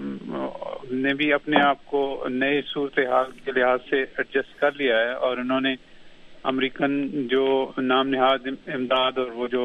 نے بھی اپنے آپ کو نئے صورتحال کے لحاظ سے ایڈجسٹ کر لیا ہے، اور انہوں نے امریکن جو نام نہاد امداد اور وہ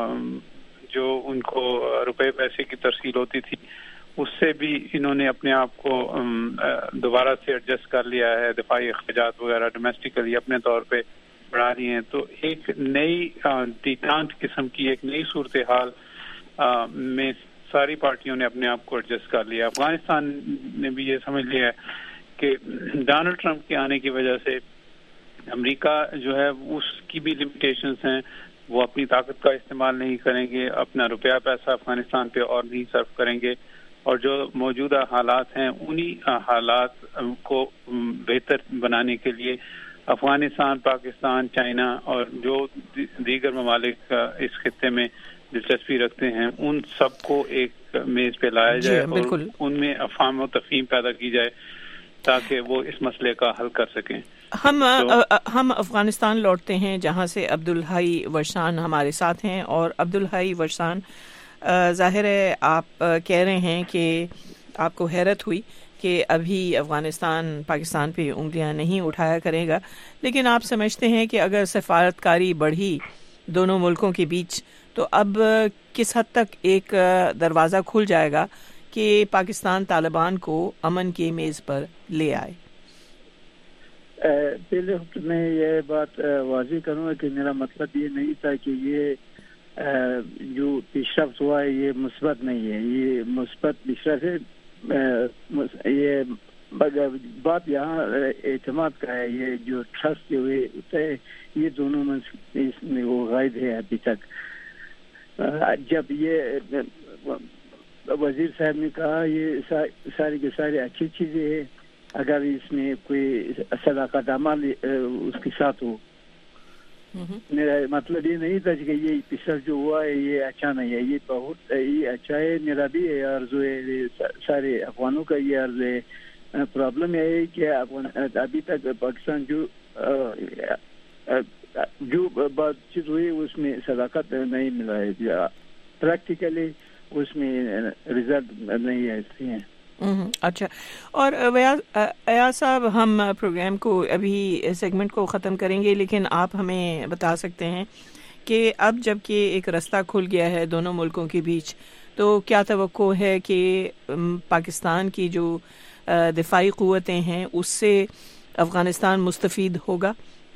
جو ان کو روپے پیسے کی ترسیل ہوتی تھی اس سے بھی انہوں نے اپنے آپ کو دوبارہ سے ایڈجسٹ کر لیا ہے، دفاعی اخراجات وغیرہ ڈومیسٹکلی اپنے طور پہ بڑھا رہی ہیں. تو ایک نئی ڈیٹانٹ قسم کی ایک نئی صورتحال میں ساری پارٹیوں نے اپنے آپ کو ایڈجسٹ کر لیا. افغانستان نے بھی یہ سمجھ لیا ہے کہ ڈونلڈ ٹرمپ کے آنے کی وجہ سے امریکہ جو ہے اس کی بھی لمیٹیشنز ہیں، وہ اپنی طاقت کا استعمال نہیں کریں گے، اپنا روپیہ پیسہ افغانستان پہ اور نہیں صرف کریں گے، اور جو موجودہ حالات ہیں انہی حالات کو بہتر بنانے کے لیے افغانستان، پاکستان، چائنا اور جو دیگر ممالک اس خطے میں دلچسپی رکھتے ہیں ان سب کو ایک میز پہ لایا جائے اور ان میں افہام و تفہیم پیدا کی جائے تاکہ وہ اس مسئلے کا حل کر سکیں. ہم افغانستان لوٹتے ہیں جہاں سے عبدالحی ورشان ہمارے ساتھ ہیں. اور عبدالحی ورشان، ظاہر ہے آپ کہہ رہے ہیں کہ آپ کو حیرت ہوئی کہ ابھی افغانستان پاکستان پہ انگلیاں نہیں اٹھایا کرے گا، لیکن آپ سمجھتے ہیں کہ اگر سفارتکاری بڑھی دونوں ملکوں کے بیچ تو اب کس حد تک ایک دروازہ کھل جائے گا کہ پاکستان طالبان کو امن کی میز پر لے آئے؟ پہلے میں یہ بات واضح کروں گا کہ میرا مطلب یہ نہیں تھا کہ یہ جو پیش رفت ہوا ہے یہ مثبت نہیں ہے، یہ مثبت پیش رفت ہے. یہ بات یہاں اعتماد کا ہے، یہ جو ٹرسٹ ہوئے ہوتا ہے یہ دونوں میں اس میں وہ غائب ہے ابھی تک. جب یہ وزیر صاحب نے کہا یہ ساری کے ساری اچھی چیزیں ہیں اگر اس میں کوئی صداقت عمل اس کے ساتھ ہو. میرا مطلب یہ نہیں تھا کہ یہ پچھل جو ہوا ہے یہ اچھا نہیں ہے، یہ بہت یہ اچھا ہے. میرا بھی یہ عرض ہے، سارے افغانوں کا یہ عرض ہے. پرابلم یہ ہے کہ ابھی تک پاکستان جو بات چیز ہوئی اس میں صداقت نہیں ملا ہے، پریکٹیکلی اس میں رزلٹ نہیں ہے. اچھا. اور ایاز صاحب، ہم پروگرام کو ابھی سیگمنٹ کو ختم کریں گے، لیکن آپ ہمیں بتا سکتے ہیں کہ اب جب کہ ایک رستہ کھل گیا ہے دونوں ملکوں کے بیچ تو کیا توقع ہے کہ پاکستان کی جو دفاعی قوتیں ہیں اس سے افغانستان مستفید ہوگا؟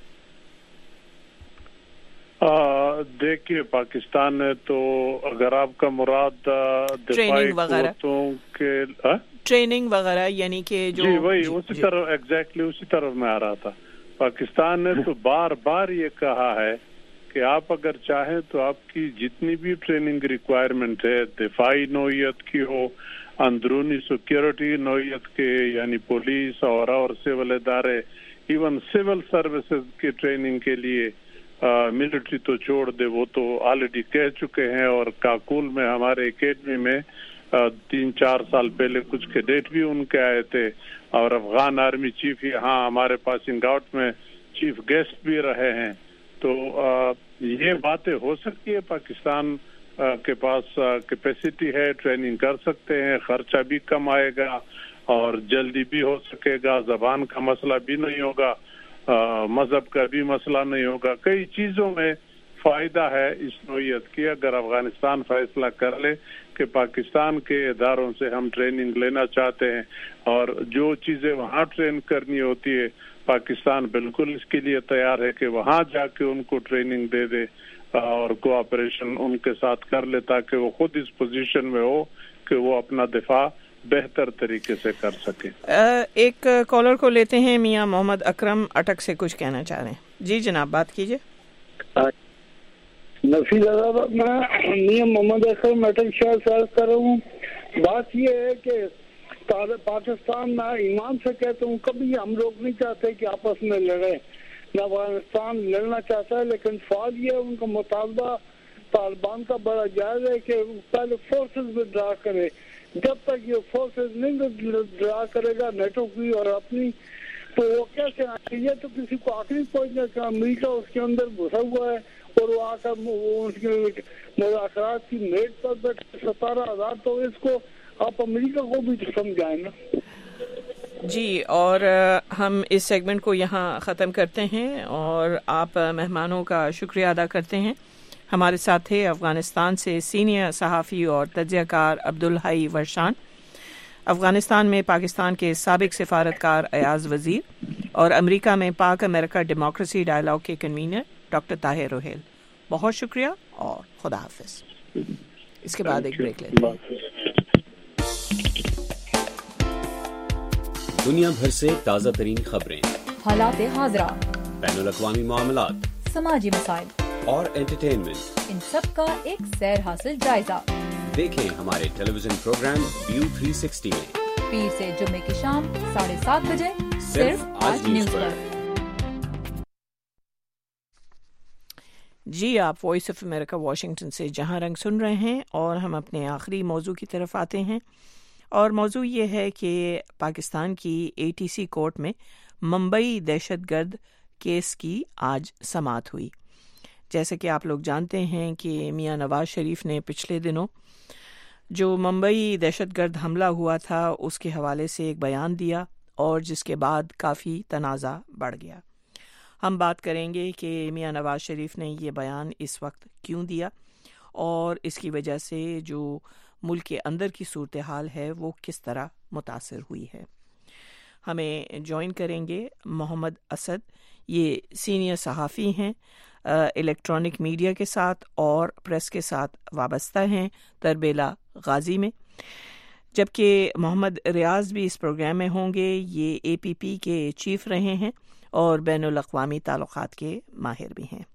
دیکھیے پاکستان نے تو اگر آپ کا مراد دفاعی قوتوں کے ٹریننگ وغیرہ یعنی کہ جو جی وہی اسی طرح ایگزیکٹلی اسی طرف میں آ رہا تھا. پاکستان نے تو بار بار یہ کہا ہے کہ آپ اگر چاہیں تو آپ کی جتنی بھی ٹریننگ ریکوائرمنٹ ہے دفاعی نوعیت کی ہو، اندرونی سیکورٹی نوعیت کے یعنی پولیس اور سول ادارے، ایون سول سروسز کی ٹریننگ کے لیے ملٹری تو چھوڑ دے، وہ تو آلریڈی کہہ چکے ہیں. اور کاکول میں ہمارے اکیڈمی میں 3-4 سال پہلے کچھ کیڈٹ بھی ان کے آئے تھے، اور افغان آرمی چیف یہاں ہمارے پاسنگ آؤٹ میں چیف گیسٹ بھی رہے ہیں. تو یہ باتیں ہو سکتی ہے. پاکستان کے پاس کیپیسٹی ہے، ٹریننگ کر سکتے ہیں، خرچہ بھی کم آئے گا اور جلدی بھی ہو سکے گا، زبان کا مسئلہ بھی نہیں ہوگا، مذہب کا بھی مسئلہ نہیں ہوگا. کئی چیزوں میں فائدہ ہے اس نوعیت کی. اگر افغانستان فیصلہ کر لے کہ پاکستان کے اداروں سے ہم ٹریننگ لینا چاہتے ہیں اور جو چیزیں وہاں ٹرین کرنی ہوتی ہے پاکستان بالکل اس کے لیے تیار ہے کہ وہاں جا کے ان کو ٹریننگ دے دے. اور کوآپریشن ان کے ساتھ کر لے تاکہ وہ خود اس پوزیشن میں ہو کہ وہ اپنا دفاع بہتر طریقے سے کر سکے. ایک کالر کو لیتے ہیں. میاں محمد اکرم اٹک سے کچھ کہنا چاہ رہے ہیں. جی جناب بات کیجیے. نفیس آباد میں میاں محمد اکرم اٹک شہر سے عرض کر رہا ہوں. بات یہ ہے کہ پاکستان میں ایمان سے کہتا ہوں کبھی ہم لوگ نہیں چاہتے کہ آپس میں لڑے، نہ افغانستان لڑنا چاہتا ہے، لیکن سوال یہ ان کا مطالبہ طالبان کا بڑا جائز ہے کہ پہلے فورسز ودرا کرے. جب تک یہ فورسز نہیں ودرا کرے گا نیٹو کی اور اپنی، تو وہ کیسے آئے؟ یہ تو کسی کو آخری پہنچنا کہ امریکہ اس کے اندر گھسا ہوا ہے اور وہ آ کر اس کے مذاکرات کی میز پر بیٹھے 17,000. تو اس کو آپ امریکہ کو بھی سمجھائیں نا. جی، اور ہم اس سیگمنٹ کو یہاں ختم کرتے ہیں اور آپ مہمانوں کا شکریہ ادا کرتے ہیں. ہمارے ساتھ تھے افغانستان سے سینئر صحافی اور تجزیہ کار عبدالحی ورشان، افغانستان میں پاکستان کے سابق سفارتکار ایاز وزیر، اور امریکہ میں پاک امریکہ ڈیموکریسی ڈائیلاگ کے کنوینر ڈاکٹر طاہر روہیل. بہت شکریہ اور خدا حافظ. اس کے بعد ایک بریک لیتے ہیں. دنیا بھر سے تازہ ترین خبریں، حالات حاضرہ، بین الاقوامی معاملات، سماجی مسائل اور انٹرٹینمنٹ، ان سب کا ایک سیر حاصل جائزہ. دیکھیں ہمارے ٹیلی ویژن پروگرام ویو 360 میں پیر سے جمعے کی شام 7:30 بجے صرف آج نیوز پر. جی، آپ وائس آف امریکہ واشنگٹن سے جہاں رنگ سن رہے ہیں اور ہم اپنے آخری موضوع کی طرف آتے ہیں. اور موضوع یہ ہے کہ پاکستان کی ATC کورٹ میں ممبئی دہشت گرد کیس کی آج سماعت ہوئی. جیسے کہ آپ لوگ جانتے ہیں کہ میاں نواز شریف نے پچھلے دنوں جو ممبئی دہشت گرد حملہ ہوا تھا اس کے حوالے سے ایک بیان دیا اور جس کے بعد کافی تنازع بڑھ گیا. ہم بات کریں گے کہ میاں نواز شریف نے یہ بیان اس وقت کیوں دیا اور اس کی وجہ سے جو ملک کے اندر کی صورتحال ہے وہ کس طرح متاثر ہوئی ہے. ہمیں جوائن کریں گے محمد اسد. یہ سینئر صحافی ہیں، الیکٹرانک میڈیا کے ساتھ اور پریس کے ساتھ وابستہ ہیں تربیلا غازی میں، جبکہ محمد ریاض بھی اس پروگرام میں ہوں گے. یہ APP کے چیف رہے ہیں اور بین الاقوامی تعلقات کے ماہر بھی ہیں.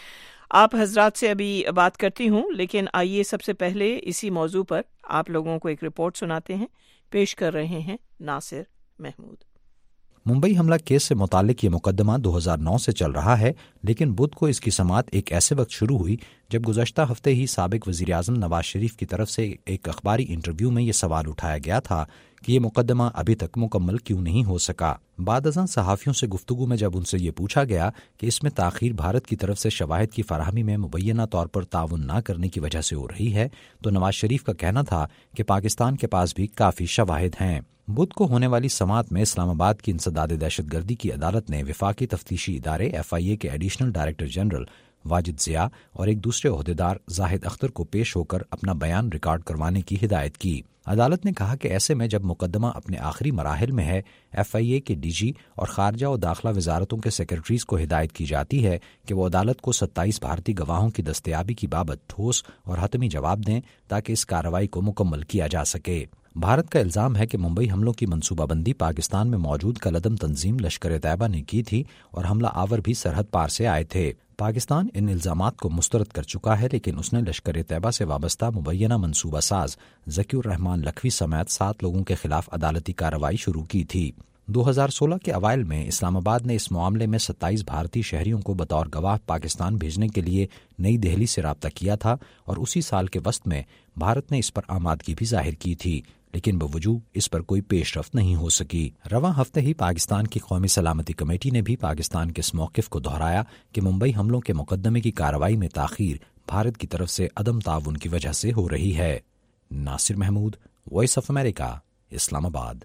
آپ حضرات سے ابھی بات کرتی ہوں، لیکن آئیے سب سے پہلے اسی موضوع پر آپ لوگوں کو ایک رپورٹ سناتے ہیں. پیش کر رہے ہیں ناصر محمود. ممبئی حملہ کیس سے متعلق یہ مقدمہ 2009 سے چل رہا ہے، لیکن بدھ کو اس کی سماعت ایک ایسے وقت شروع ہوئی جب گزشتہ ہفتے ہی سابق وزیر اعظم نواز شریف کی طرف سے ایک اخباری انٹرویو میں یہ سوال اٹھایا گیا تھا کہ یہ مقدمہ ابھی تک مکمل کیوں نہیں ہو سکا. بعد ازاں صحافیوں سے گفتگو میں جب ان سے یہ پوچھا گیا کہ اس میں تاخیر بھارت کی طرف سے شواہد کی فراہمی میں مبینہ طور پر تعاون نہ کرنے کی وجہ سے ہو رہی ہے، تو نواز شریف کا کہنا تھا کہ پاکستان کے پاس بھی کافی شواہد ہیں. بدھ کو ہونے والی سماعت میں اسلام آباد کی انسداد دہشت گردی کی عدالت نے وفاقی تفتیشی ادارے FIA کے additional director general Wajid Zia اور ایک دوسرے عہدیدار زاہد اختر کو پیش ہو کر اپنا بیان ریکارڈ کروانے کی ہدایت کی. عدالت نے کہا کہ ایسے میں جب مقدمہ اپنے آخری مراحل میں ہے، FIA کے DG اور خارجہ و داخلہ وزارتوں کے سیکرٹریز کو ہدایت کی جاتی ہے کہ وہ عدالت کو 27 بھارتی گواہوں کی دستیابی کی بابت ٹھوس اور حتمی جواب دیں تاکہ اس کارروائی کو مکمل کیا جا سکے. بھارت کا الزام ہے کہ ممبئی حملوں کی منصوبہ بندی پاکستان میں موجود کالعدم تنظیم لشکر طیبہ نے کی تھی اور حملہ آور بھی سرحد پار سے آئے تھے. پاکستان ان الزامات کو مسترد کر چکا ہے، لیکن اس نے لشکر طیبہ سے وابستہ مبینہ منصوبہ ساز ذکی الرحمان لکھوی سمیت 7 لوگوں کے خلاف عدالتی کارروائی شروع کی تھی. 2016 کے اوائل میں اسلام آباد نے اس معاملے میں 27 بھارتی شہریوں کو بطور گواہ پاکستان بھیجنے کے لیے نئی دہلی سے رابطہ کیا تھا اور اسی سال کے وسط میں بھارت نے اس پر آمادگی بھی ظاہر کی تھی، لیکن بوجود اس پر کوئی پیش رفت نہیں ہو سکی. رواں ہفتے ہی پاکستان کی قومی سلامتی کمیٹی نے بھی پاکستان کے اس موقف کو دہرایا کہ ممبئی حملوں کے مقدمے کی کارروائی میں تاخیر بھارت کی طرف سے عدم تعاون کی وجہ سے ہو رہی ہے. Nasir Mahmood, voice of America, Islamabad.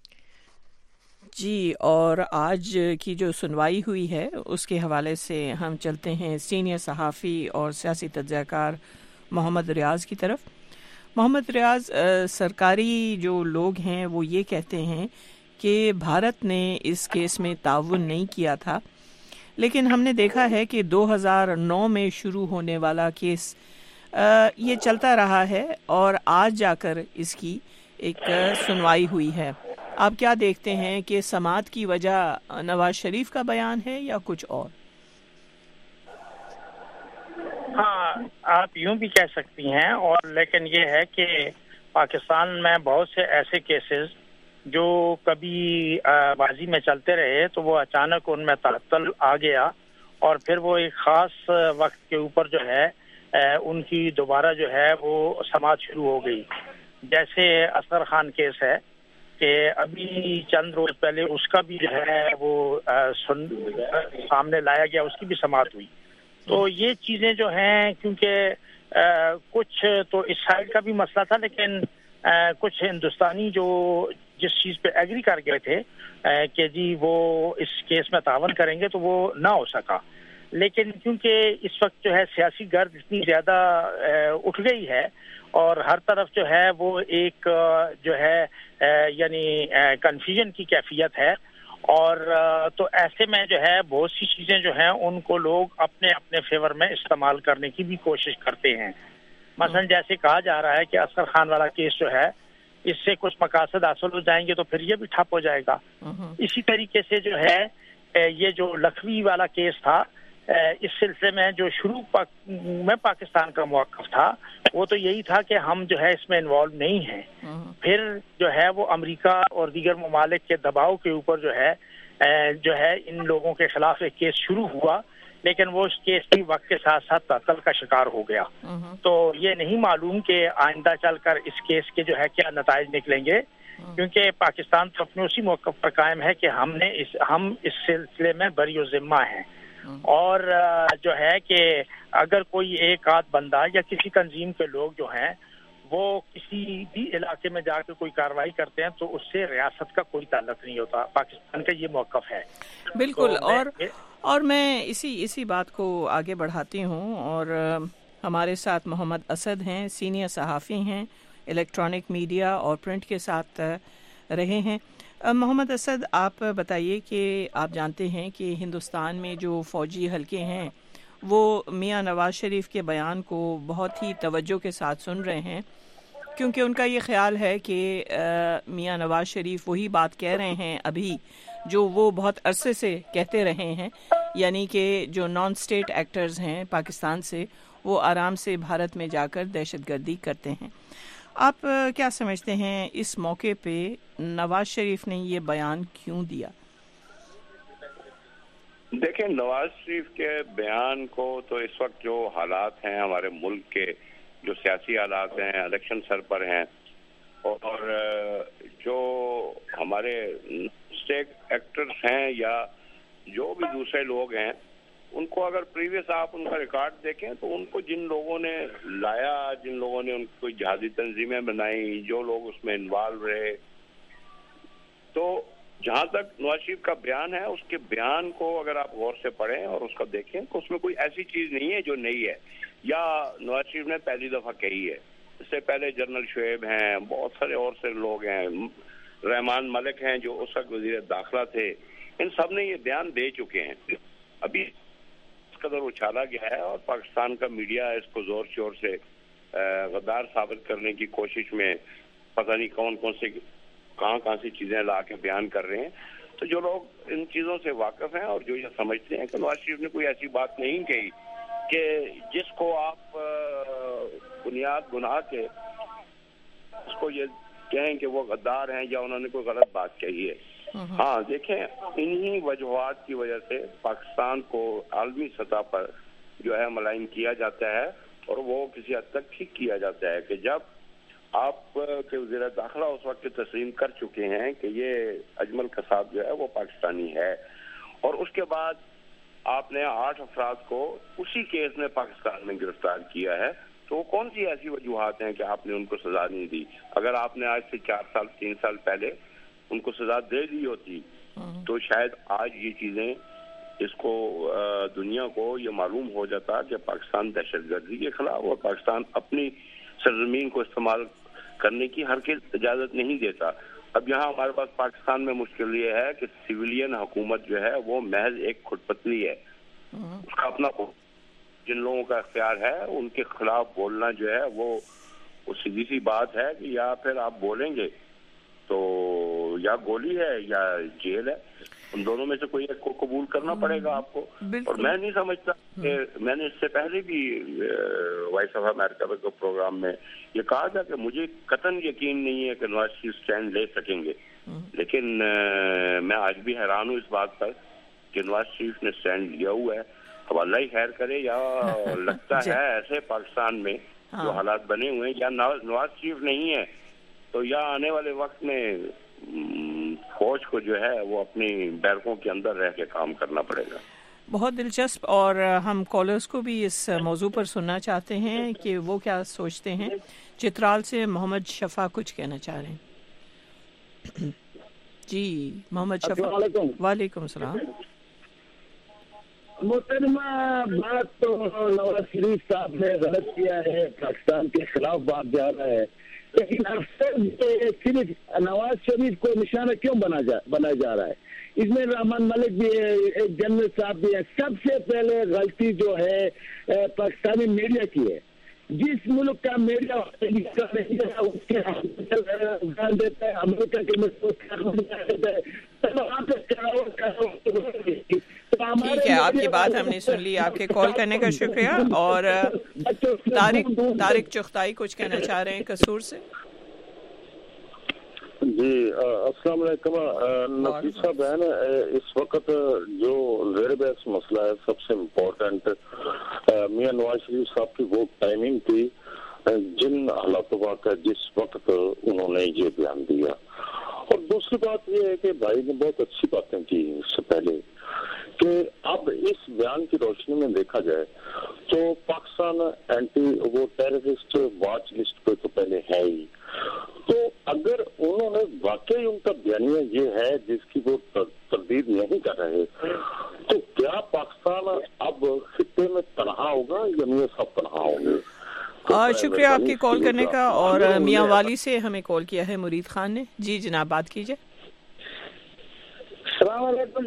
جی، اور آج کی جو سنوائی ہوئی ہے اس کے حوالے سے ہم چلتے ہیں سینئر صحافی اور سیاسی تجزیہ کار محمد ریاض کی طرف. محمد ریاض، سرکاری جو لوگ ہیں وہ یہ کہتے ہیں کہ بھارت نے اس کیس میں تعاون نہیں کیا تھا، لیکن ہم نے دیکھا ہے کہ 2009 میں شروع ہونے والا کیس یہ چلتا رہا ہے اور آج جا کر اس کی ایک سنوائی ہوئی ہے. آپ کیا دیکھتے ہیں کہ سماعت کی وجہ نواز شریف کا بیان ہے یا کچھ اور؟ ہاں، آپ یوں بھی کہہ سکتی ہیں، اور لیکن یہ ہے کہ پاکستان میں بہت سے ایسے کیسز جو کبھی بازی میں چلتے رہے تو وہ اچانک ان میں تعطل آ گیا اور پھر وہ ایک خاص وقت کے اوپر جو ہے ان کی دوبارہ جو ہے وہ سماعت شروع ہو گئی. جیسے اصغر خان کیس ہے کہ ابھی چند روز پہلے اس کا بھی جو ہے وہ سامنے لایا گیا، اس کی بھی سماعت ہوئی. تو یہ چیزیں جو ہیں کیونکہ کچھ تو اس سائڈ کا بھی مسئلہ تھا، لیکن کچھ ہندوستانی جو جس چیز پہ ایگری کر گئے تھے کہ جی وہ اس کیس میں تعاون کریں گے تو وہ نہ ہو سکا. لیکن کیونکہ اس وقت جو ہے سیاسی گرد اتنی زیادہ اٹھ گئی ہے اور ہر طرف جو ہے وہ ایک جو ہے یعنی کنفیوژن کی کیفیت ہے، اور تو ایسے میں جو ہے بہت سی چیزیں جو ہیں ان کو لوگ اپنے اپنے فیور میں استعمال کرنے کی بھی کوشش کرتے ہیں. مثلا جیسے کہا جا رہا ہے کہ اصغر خان والا کیس جو ہے اس سے کچھ مقاصد حاصل ہو جائیں گے تو پھر یہ بھی ٹھپ ہو جائے گا. اسی طریقے سے جو ہے یہ جو لکھوی والا کیس تھا، اس سلسلے میں جو شروع میں پاکستان کا موقف تھا وہ تو یہی تھا کہ ہم جو ہے اس میں انوالو نہیں ہیں. پھر جو ہے وہ امریکہ اور دیگر ممالک کے دباؤ کے اوپر جو ہے ان لوگوں کے خلاف ایک کیس شروع ہوا، لیکن وہ اس کیس بھی وقت کے ساتھ ساتھ تعطل کا شکار ہو گیا. تو یہ نہیں معلوم کہ آئندہ چل کر اس کیس کے جو ہے کیا نتائج نکلیں گے، کیونکہ پاکستان تو اپنے اسی موقف پر قائم ہے کہ ہم اس سلسلے میں بری و ذمہ ہیں. اور جو ہے کہ اگر کوئی ایک آدھ بندہ یا کسی تنظیم کے لوگ جو ہیں وہ کسی بھی علاقے میں جا کے کوئی کارروائی کرتے ہیں تو اس سے ریاست کا کوئی تعلق نہیں ہوتا. پاکستان کا یہ موقف ہے. بالکل. اور میں اسی بات کو آگے بڑھاتی ہوں، اور ہمارے ساتھ محمد اسد ہیں، سینئر صحافی ہیں، الیکٹرانک میڈیا اور پرنٹ کے ساتھ رہے ہیں. محمد اسد، آپ بتائیے کہ آپ جانتے ہیں کہ ہندوستان میں جو فوجی حلقے ہیں وہ میاں نواز شریف کے بیان کو بہت ہی توجہ کے ساتھ سن رہے ہیں، کیونکہ ان کا یہ خیال ہے کہ میاں نواز شریف وہی بات کہہ رہے ہیں ابھی جو وہ بہت عرصے سے کہتے رہے ہیں، یعنی کہ جو نان اسٹیٹ ایکٹرز ہیں پاکستان سے وہ آرام سے بھارت میں جا کر دہشت گردی کرتے ہیں. آپ کیا سمجھتے ہیں اس موقع پہ نواز شریف نے یہ بیان کیوں دیا؟ دیکھیں، نواز شریف کے بیان کو تو اس وقت جو حالات ہیں ہمارے ملک کے، جو سیاسی حالات ہیں، الیکشن سر پر ہیں، اور جو ہمارے اسٹیٹ ایکٹرز ہیں یا جو بھی دوسرے لوگ ہیں، ان کو اگر پریویس آپ ان کا ریکارڈ دیکھیں تو ان کو جن لوگوں نے لایا، جن لوگوں نے ان کو جہادی تنظیمیں بنائی، جو لوگ اس میں انوالو رہے، تو جہاں تک نواز شریف کا بیان ہے، اس کے بیان کو اگر آپ غور سے پڑھیں اور اس کو دیکھیں تو اس میں کوئی ایسی چیز نہیں ہے جو نئی ہے یا نواز شریف نے پہلی دفعہ کہی ہے. اس سے پہلے جنرل شعیب ہیں، بہت سارے اور سے لوگ ہیں، رحمان ملک ہیں جو اس وقت وزیر داخلہ تھے، ان سب نے یہ بیان دے چکے ہیں. ابھی اس قدر اچھالا گیا ہے اور پاکستان کا میڈیا اس کو زور شور سے غدار ثابت کرنے کی کوشش میں پتہ نہیں کون سے کہاں سی چیزیں لا کے بیان کر رہے ہیں. تو جو لوگ ان چیزوں سے واقف ہیں اور جو یہ سمجھتے ہیں کہ نواز شریف نے کوئی ایسی بات نہیں کہی کہ جس کو آپ بنیاد بنا کے اس کو یہ کہیں کہ وہ غدار ہیں یا انہوں نے کوئی غلط بات کہی ہے. ہاں دیکھیں، انہی وجوہات کی وجہ سے پاکستان کو عالمی سطح پر جو ہے ملائم کیا جاتا ہے، اور وہ کسی حد تک ٹھیک کیا جاتا ہے کہ جب آپ کے وزیر داخلہ اس وقت تسلیم کر چکے ہیں کہ یہ اجمل قصاب جو ہے وہ پاکستانی ہے، اور اس کے بعد آپ نے 8 افراد کو اسی کیس میں پاکستان میں گرفتار کیا ہے، تو وہ کون سی ایسی وجوہات ہیں کہ آپ نے ان کو سزا نہیں دی؟ اگر آپ نے آج سے 3 سال پہلے ان کو سزا دے دی ہوتی تو شاید آج یہ چیزیں اس کو دنیا کو یہ معلوم ہو جاتا کہ پاکستان دہشت گردی کے خلاف اور پاکستان اپنی سرزمین کو استعمال کرنے کی ہرگز اجازت نہیں دیتا. اب یہاں ہمارے پاس پاکستان میں مشکل یہ ہے کہ سویلین حکومت جو ہے وہ محض ایک کھٹ پتلی ہے. اس کا اپنا جن لوگوں کا اختیار ہے ان کے خلاف بولنا جو ہے وہ سیدھی سی بات ہے کہ یا پھر آپ بولیں گے تو یا گولی ہے یا جیل ہے, ان دونوں میں سے کوئی ایک کو قبول کرنا پڑے گا آپ کو. اور میں نہیں سمجھتا کہ میں نے اس سے پہلے بھی وائس آف امریکہ کے پروگرام میں یہ کہا تھا کہ مجھے قطعاً یقین نہیں ہے کہ نواز شریف اسٹینڈ لے سکیں گے, لیکن میں آج بھی حیران ہوں اس بات پر کہ نواز شریف نے اسٹینڈ لیا ہوا ہے. اب اللہ ہی خیر کرے, یا لگتا ہے ایسے پاکستان میں جو حالات بنے ہوئے ہیں یا نواز شریف نہیں ہے تو یا آنے والے وقت میں فوج کو جو ہے وہ اپنی بیرکوں کے اندر رہ کے کام کرنا پڑے گا. بہت دلچسپ, اور ہم کالرز کو بھی اس موضوع پر سننا چاہتے ہیں کہ وہ کیا سوچتے ہیں. چترال سے محمد شفا کچھ کہنا چاہ رہے ہیں. جی محمد شفا. وعلیکم السلام. محترمہ, بات تو نواز شریف صاحب نے غلط کیا ہے, پاکستان کے خلاف بات جا رہا ہے, لیکن افسر صرف نواز شریف کو نشانہ کیوں بنایا جا رہا ہے؟ اس میں رحمان ملک بھی ہے, ایک جنرل صاحب بھی ہے. سب سے پہلے غلطی جو ہے پاکستانی میڈیا کی ہے. جس ملک کا میڈیا اس کے دیتا ہے, امریکہ کے ٹھیک ہے, آپ کی بات ہم نے سن لی. آپ کے کال کرنے کا شکریہ. اور طارق چغتائی کچھ کہنا چاہ رہے ہیں قصور سے. جی السلام علیکم. نفیسہ بہن, اس وقت جو زیر بحث مسئلہ ہے سب سے امپورٹنٹ میاں نواز شریف صاحب کی وہ ٹائمنگ تھی جن حالاتوں کا جس وقت انہوں نے یہ بیان دیا. اور دوسری بات یہ ہے کہ بھائی نے بہت اچھی باتیں کی اس سے پہلے کہ اب اس بیان کی روشنی میں دیکھا جائے تو پاکستان اینٹی وہ ٹیررسٹ واچ لسٹ پہ تو پہلے ہے ہی. تو اگر انہوں نے واقعی ان کا بیانیہ یہ ہے جس کی وہ تردید نہیں کر رہے تو کیا پاکستان اب خطے میں تنہا ہوگا یا میاں صاحب تنہا ہوں گے؟ شکریہ آپ کی کال کرنے کا. اور میاں والی سے ہمیں کال کیا ہے مرید خان نے. جی جناب بات کیجئے. السلام علیکم.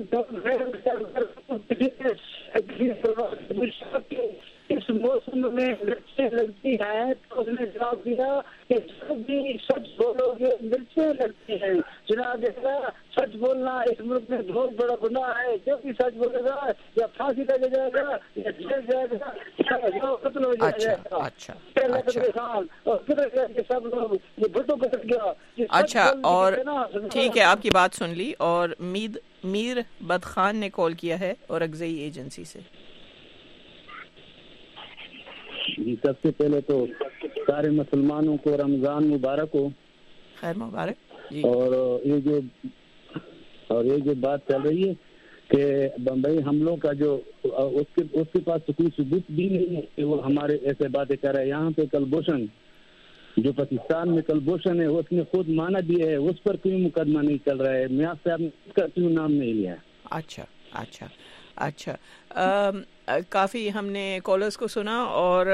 اس موسم میں مرچیں لگتی ہیں تو اس نے جواب دیا کہ جب بھی سچ بولو گے مرچیں لگتی ہیں. جناب سچ بولنا اس ملک میں بہت بڑا گناہ ہے. جب بھی سچ بولے گا یا پھانسی لگا جائے گا یا جیل جائے گا یا قتل ہو جائے گا. سب لوگ یہ بھٹو قتل گیا. اچھا, اور ٹھیک ہے, آپ کی بات سن لی. اور میر بدخان نے کال کیا ہے اور اگزئی ایجنسی سے. جی سب سے پہلے تو سارے مسلمانوں کو رمضان مبارک ہو. خیر مبارک. جی. اور یہ جو بات چل رہی ہے کہ بمبئی حملوں کا جو اس کے پاس کوئی ثبوت بھی نہیں ہے کہ وہ ہمارے ایسے باتیں کر رہے ہیں. یہاں پہ کلبھوشن جو پاکستان میں کلبھوشن ہے اس نے خود مانا بھی ہے, اس پر کوئی مقدمہ نہیں چل رہا ہے. میاں صاحب نے اس کا کیوں نام نہیں لیا؟ اچھا اچھا اچھا. کافی ہم نے کالرز کو سنا. اور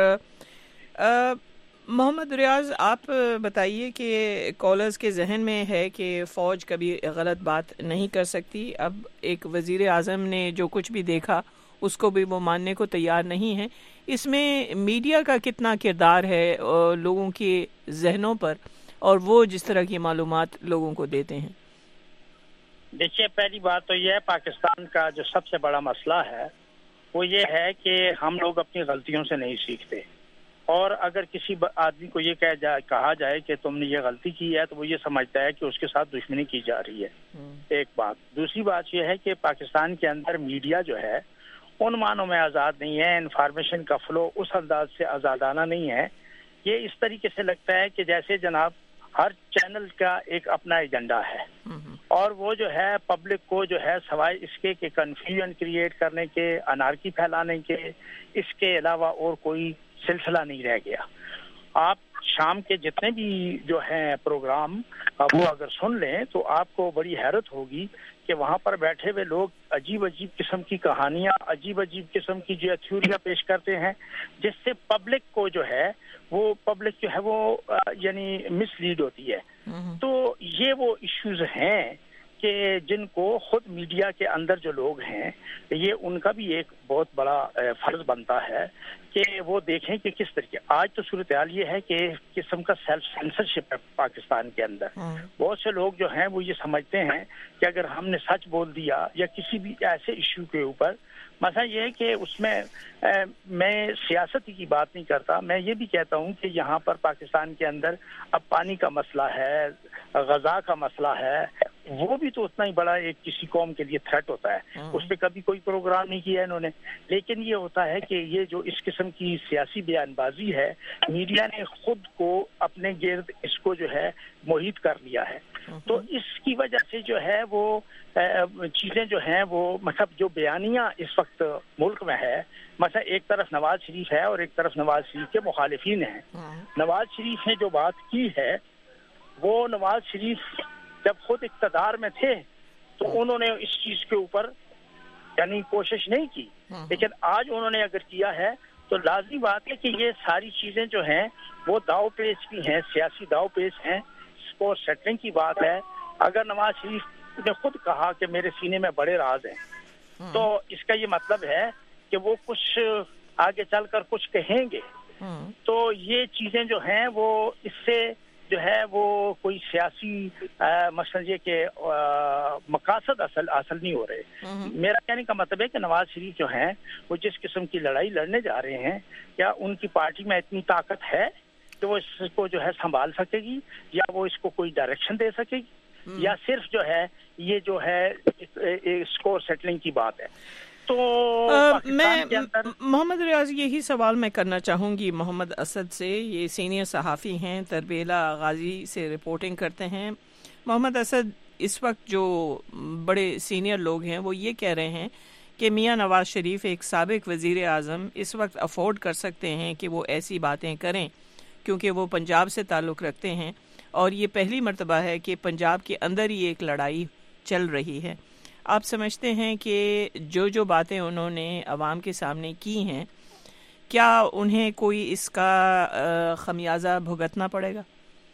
محمد ریاض آپ بتائیے کہ کالرز کے ذہن میں ہے کہ فوج کبھی غلط بات نہیں کر سکتی. اب ایک وزیر اعظم نے جو کچھ بھی دیکھا اس کو بھی وہ ماننے کو تیار نہیں ہے. اس میں میڈیا کا کتنا کردار ہے لوگوں کے ذہنوں پر, اور وہ جس طرح کی معلومات لوگوں کو دیتے ہیں؟ دیکھیے, پہلی بات تو یہ ہے پاکستان کا جو سب سے بڑا مسئلہ ہے وہ یہ ہے کہ ہم لوگ اپنی غلطیوں سے نہیں سیکھتے. اور اگر کسی آدمی کو یہ کہا جائے کہ تم نے یہ غلطی کی ہے تو وہ یہ سمجھتا ہے کہ اس کے ساتھ دشمنی کی جا رہی ہے. ایک بات. دوسری بات یہ ہے کہ پاکستان کے اندر میڈیا جو ہے ان معنوں میں آزاد نہیں ہے. انفارمیشن کا فلو اس انداز سے آزادانہ نہیں ہے. یہ اس طریقے سے لگتا ہے کہ جیسے جناب ہر چینل کا ایک اپنا ایجنڈا ہے, اور وہ جو ہے پبلک کو جو ہے سوائے اس کے کہ کنفیوژن کریٹ کرنے کے, انارکی پھیلانے کے, اس کے علاوہ اور کوئی سلسلہ نہیں رہ گیا. آپ شام کے جتنے بھی جو ہیں پروگرام وہ اگر سن لیں تو آپ کو بڑی حیرت ہوگی کہ وہاں پر بیٹھے ہوئے لوگ عجیب عجیب قسم کی کہانیاں، عجیب عجیب قسم کی جو تھیوریاں پیش کرتے ہیں، جس سے پبلک کو جو ہے وہ پبلک جو ہے وہ یعنی مس لیڈ ہوتی ہے. تو یہ وہ ایشوز ہیں کہ جن کو خود میڈیا کے اندر جو لوگ ہیں یہ ان کا بھی ایک بہت بڑا فرض بنتا ہے کہ وہ دیکھیں کہ کس طریقے. آج تو صورتحال یہ ہے کہ قسم کا سیلف سینسرشپ ہے پاکستان کے اندر. بہت سے لوگ جو ہیں وہ یہ سمجھتے ہیں کہ اگر ہم نے سچ بول دیا یا کسی بھی ایسے ایشو کے اوپر، مثلا یہ ہے کہ اس میں میں سیاست کی بات نہیں کرتا، میں یہ بھی کہتا ہوں کہ یہاں پر پاکستان کے اندر اب پانی کا مسئلہ ہے، غذا کا مسئلہ ہے، وہ بھی تو اتنا ہی بڑا ایک کسی قوم کے لیے تھریٹ ہوتا ہے. اس پہ کبھی کوئی پروگرام نہیں کیا انہوں نے. لیکن یہ ہوتا ہے کہ یہ جو اس قسم کی سیاسی بیان بازی ہے، میڈیا نے خود کو اپنے گرد اس کو جو ہے محیط کر لیا ہے. تو اس کی وجہ سے جو ہے وہ چیزیں جو ہیں وہ مطلب جو بیانیاں اس وقت ملک میں ہے، مثلا ایک طرف نواز شریف ہے اور ایک طرف نواز شریف کے مخالفین ہیں. نواز شریف نے جو بات کی ہے وہ نواز شریف جب خود اقتدار میں تھے تو انہوں نے اس چیز کے اوپر یعنی کوشش نہیں کی، لیکن آج انہوں نے اگر کیا ہے تو لازمی بات ہے کہ یہ ساری چیزیں جو ہیں وہ داؤ پیچ بھی ہیں، سیاسی داؤ پیچ ہیں، اسکور سیٹلنگ کی بات ہے. اگر نواز شریف نے خود کہا کہ میرے سینے میں بڑے راز ہیں تو اس کا یہ مطلب ہے کہ وہ کچھ آگے چل کر کچھ کہیں گے. تو یہ چیزیں جو ہیں وہ اس سے جو ہے وہ کوئی سیاسی مثلا یہ کہ مقاصد اصل نہیں ہو رہے. میرا کہنے کا مطلب ہے کہ نواز شریف جو ہیں وہ جس قسم کی لڑائی لڑنے جا رہے ہیں، کیا ان کی پارٹی میں اتنی طاقت ہے کہ وہ اس کو جو ہے سنبھال سکے گی، یا وہ اس کو کوئی ڈائریکشن دے سکے گی، یا صرف جو ہے یہ جو ہے اسکور سیٹلنگ کی بات ہے. تو میں محمد ریاض یہی سوال میں کرنا چاہوں گی محمد اسد سے. یہ سینئر صحافی ہیں، تربیلا غازی سے رپورٹنگ کرتے ہیں. محمد اسد، اس وقت جو بڑے سینئر لوگ ہیں وہ یہ کہہ رہے ہیں کہ میاں نواز شریف ایک سابق وزیر اعظم اس وقت افورڈ کر سکتے ہیں کہ وہ ایسی باتیں کریں کیونکہ وہ پنجاب سے تعلق رکھتے ہیں، اور یہ پہلی مرتبہ ہے کہ پنجاب کے اندر ہی ایک لڑائی چل رہی ہے. آپ سمجھتے ہیں کہ جو باتیں انہوں نے عوام کے سامنے کی ہیں، کیا انہیں کوئی اس کا خمیازہ بھگتنا پڑے گا؟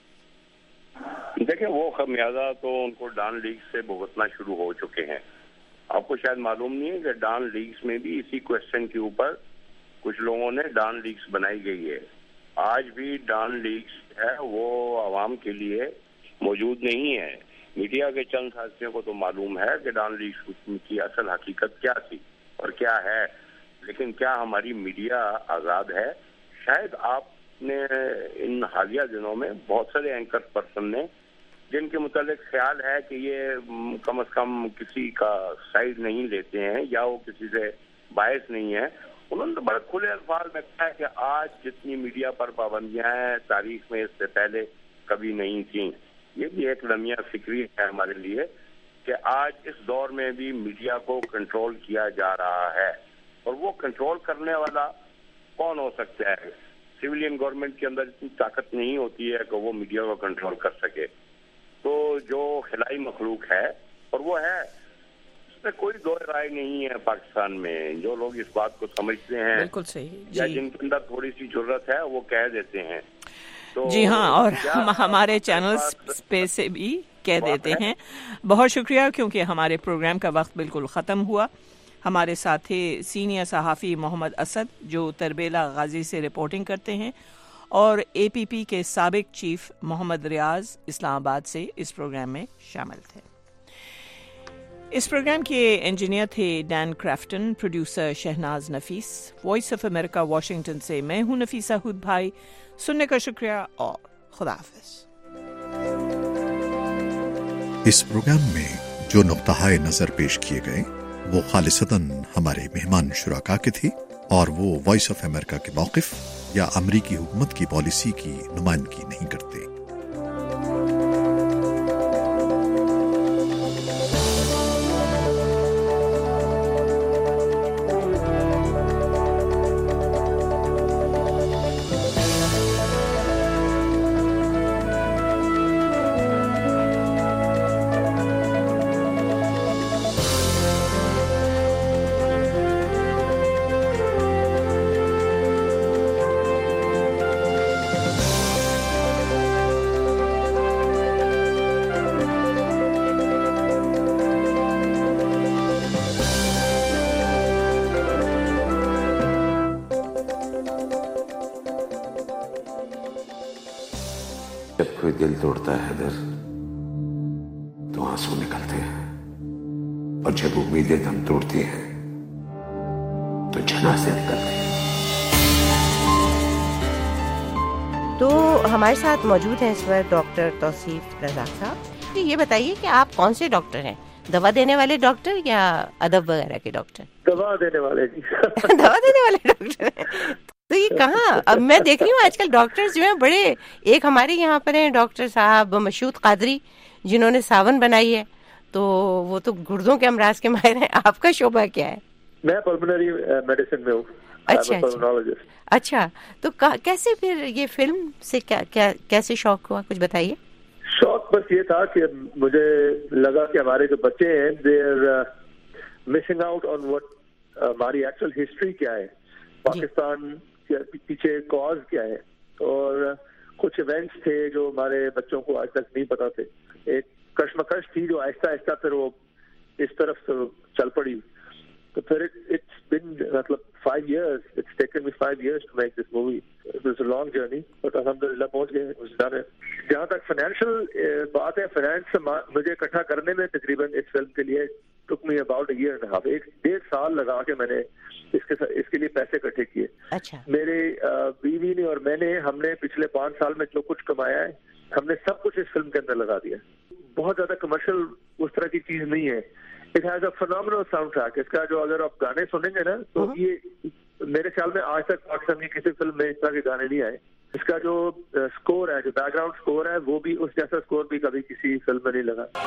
دیکھیں، وہ خمیازہ تو ان کو ڈان لیگز سے بھگتنا شروع ہو چکے ہیں. آپ کو شاید معلوم نہیں ہے کہ ڈان لیگز میں بھی اسی کوشچن کے اوپر کچھ لوگوں نے ڈان لیگز بنائی گئی ہے. آج بھی ڈان لیگز ہے وہ عوام کے لیے موجود نہیں ہے. میڈیا کے چند ساتھیوں کو تو معلوم ہے کہ ڈان لیگز کی اصل حقیقت کیا تھی اور کیا ہے، لیکن کیا ہماری میڈیا آزاد ہے؟ شاید آپ نے ان حالیہ دنوں میں بہت سارے اینکر پرسن نے جن کے متعلق خیال ہے کہ یہ کم از کم کسی کا سائڈ نہیں لیتے ہیں یا وہ کسی سے باعث نہیں ہے، انہوں نے بڑے کھلے الفاظ میں کہا ہے کہ آج جتنی میڈیا پر پابندیاں ہیں تاریخ میں اس سے پہلے کبھی نہیں تھیں. یہ بھی ایک لمحہ فکری ہے ہمارے لیے کہ آج اس دور میں بھی میڈیا کو کنٹرول کیا جا رہا ہے، اور وہ کنٹرول کرنے والا کون ہو سکتا ہے؟ سویلین گورنمنٹ کے اندر اتنی طاقت نہیں ہوتی ہے کہ وہ میڈیا کو کنٹرول کر سکے. تو جو خلائی مخلوق ہے، اور وہ ہے، اس میں کوئی دو رائے نہیں ہے پاکستان میں. جو لوگ اس بات کو سمجھتے ہیں بالکل صحیح یا جن کے اندر تھوڑی سی ضرورت ہے وہ کہہ دیتے ہیں. جی ہاں، اور ہم ہمارے چینلز پہ سے بھی کہہ دیتے ہیں. بہت شکریہ، کیونکہ ہمارے پروگرام کا وقت بالکل ختم ہوا. ہمارے ساتھ تھے سینئر صحافی محمد اسد جو تربیلا غازی سے رپورٹنگ کرتے ہیں، اور اے پی پی کے سابق چیف محمد ریاض اسلام آباد سے اس پروگرام میں شامل تھے. اس پروگرام کے انجینئر تھے Dean Crafton, producer Shahnaz Nafees. Voice of America Washington سے میں ہوں نفیسہ ہود بھائی. سننے کا شکریہ اور خدا حافظ. اس پروگرام میں جو نقطہ نظر پیش کیے گئے وہ خالصتاً ہمارے مہمان شرکا کے تھے، اور وہ وائس آف امریکہ کے موقف یا امریکی حکومت کی پالیسی کی نمائندگی نہیں کرتے. دل توڑتا ہے حیدر تو آنسو نکلتے ہیں، اور جب امیدیں دم توڑتی ہیں تو جنازے نکلتے ہیں۔ تو ہمارے ساتھ موجود ہیں اس وقت ڈاکٹر توصیف رزاق صاحب۔ یہ بتائیے کہ آپ کون سے ڈاکٹر ہیں؟ دوا دینے والے ڈاکٹر یا ادب وغیرہ کے ڈاکٹر؟ دوا دینے والے جی دوا دینے والے ڈاکٹر ہیں۔ تو یہ کہاں، اب میں دیکھ رہی ہوں آج کل ڈاکٹر جو ہیں بڑے، ایک ہمارے یہاں پر ہیں ڈاکٹر صاحب مشہود قادری جنہوں نے ساون بنائی ہے، تو وہ تو گردوں کے امراض کے ماہر ہیں۔ آپ کا شعبہ کیا ہے؟ میں پلمنری میڈیسن میں ہوں۔ اچھا، تو کیسے پھر یہ فلم سے کیسے شوق ہوا، کچھ بتائیے۔ شوق بس یہ تھا کہ مجھے لگا کہ ہمارے جو بچے ہیں they are missing out on what ہماری ایکچوئل ہسٹری کیا ہے، پاکستان کے پیچھے کاز کیا ہے، اور کچھ ایونٹس تھے جو ہمارے بچوں کو آج تک نہیں پتا تھے۔ ایک کشمکش تھی جو آہستہ آہستہ پھر وہ اس طرف سے چل پڑی، تو پھر it's been مطلب 5 years, it's taken me 5 years to make this movie. It was a long journey, but alhamdulillah پہنچ گئے، it was done. جہاں تک فائنینشیل بات ہے، فائنینس مجھے اکٹھا کرنے میں تقریباً اس فلم کے لیے took me about a year and a half. 1.5 سال لگا کے میں نے اس کے لیے پیسے اکٹھے کیے۔ میرے بیوی نے اور میں نے، ہم نے پچھلے 5 سال میں جو کچھ کمایا ہے ہم نے سب کچھ اس فلم کے اندر لگا دیا۔ بہت زیادہ کمرشل اس طرح کی چیز نہیں ہے۔ It has a phenomenal soundtrack. اس کا جو اگر آپ گانے سنیں گے نا تو یہ میرے خیال میں آج تک پاکستان کی کسی فلم میں اس طرح کے گانے نہیں آئے۔ اس کا جو سکور ہے، جو بیک گراؤنڈ سکور ہے، وہ بھی اس جیسا سکور بھی کبھی کسی فلم میں نہیں لگا۔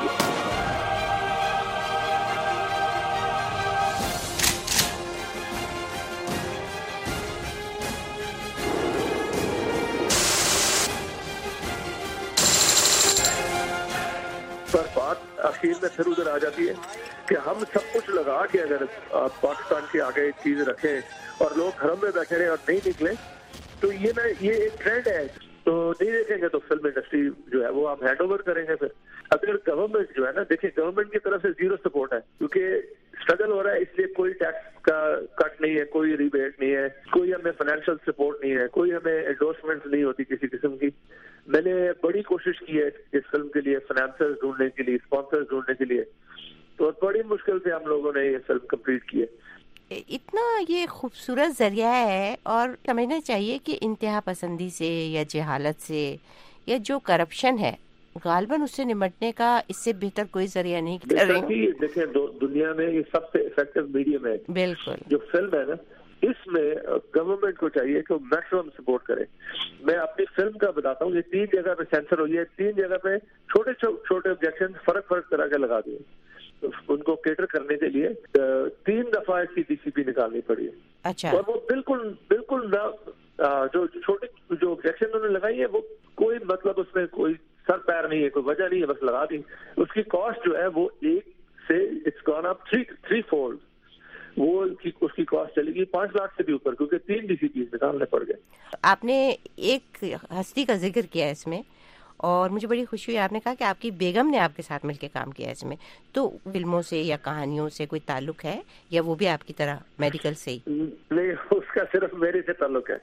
پر بات اخیر میں پھر ادھر آ جاتی ہے کہ ہم سب کچھ لگا کے اگر پاکستان کے آگے چیز رکھیں اور لوگ گھروں میں بیٹھے رہے اور نہیں نکلیں تو یہ ایک ٹرینڈ ہے، تو نہیں دیکھیں گے تو فلم انڈسٹری جو ہے وہ ہم ہینڈ اوور کریں گے۔ پھر اگر گورنمنٹ جو ہے نا، دیکھیں گورنمنٹ کی طرف سے زیرو سپورٹ ہے، کیونکہ اسٹرگل ہو رہا ہے، اس لیے کوئی ٹیکس کا کٹ نہیں ہے، کوئی ریبیٹ نہیں ہے، کوئی ہمیں فائنینشیل سپورٹ نہیں ہے، کوئی ہمیں انڈورسمنٹ نہیں ہوتی کسی قسم کی۔ میں نے بڑی کوشش کی ہے اس فلم کے لیے فائنانسر ڈھونڈنے کے لیے، اسپانسر ڈھونڈنے کے لیے، تو بڑی مشکل سے ہم لوگوں نے یہ فلم کمپلیٹ کی ہے۔ اتنا یہ خوبصورت ذریعہ ہے، اور سمجھنا چاہیے کہ انتہا پسندی سے یا جہالت سے یا جو کرپشن ہے غالباً اس سے نمٹنے کا اس سے بہتر کوئی ذریعہ نہیں کر رہے ہیں۔ دیکھیں دنیا میں یہ سب سے افیکٹو میڈیم ہے بالکل جو فلم ہے نا، اس میں گورنمنٹ کو چاہیے کہ وہ میکسیمم سپورٹ کرے۔ میں اپنی فلم کا بتاتا ہوں، یہ 3 جگہ پہ سینسر ہوئی ہے، 3 جگہ پہ چھوٹے چھوٹے آبجیکشن فرق طرح کے لگا دیے، ان کو کیٹر کرنے کے لیے 3 دفعہ اس کی DCP نکالنی پڑی ہے۔ اچھا، اور وہ بالکل جو چھوٹے جو آبجیکشن انہوں نے لگائی ہے وہ کوئی مطلب اس میں کوئی سر پیر نہیں ہے، کوئی وجہ نہیں ہے، بس لگا دی۔ اس کی کاسٹ جو ہے وہ 1 سے اٹس گون اپ 3 فولڈ، وہ اس کی کاسٹ چلے گی 5 لاکھ سے بھی اوپر، کیونکہ 3 DCPs نکالنے پڑ گئے۔ آپ نے ایک ہستی کا ذکر کیا اس میں، اور مجھے بڑی خوشی ہوئی، آپ نے کہا کہ آپ کی بیگم نے آپ کے ساتھ مل کے کام کیا اس میں، تو فلموں سے یا کہانیوں سے کوئی تعلق ہے یا وہ بھی آپ کی طرح میڈیکل سے ہی؟ نہیں، اس کا صرف میرے سے تعلق ہے۔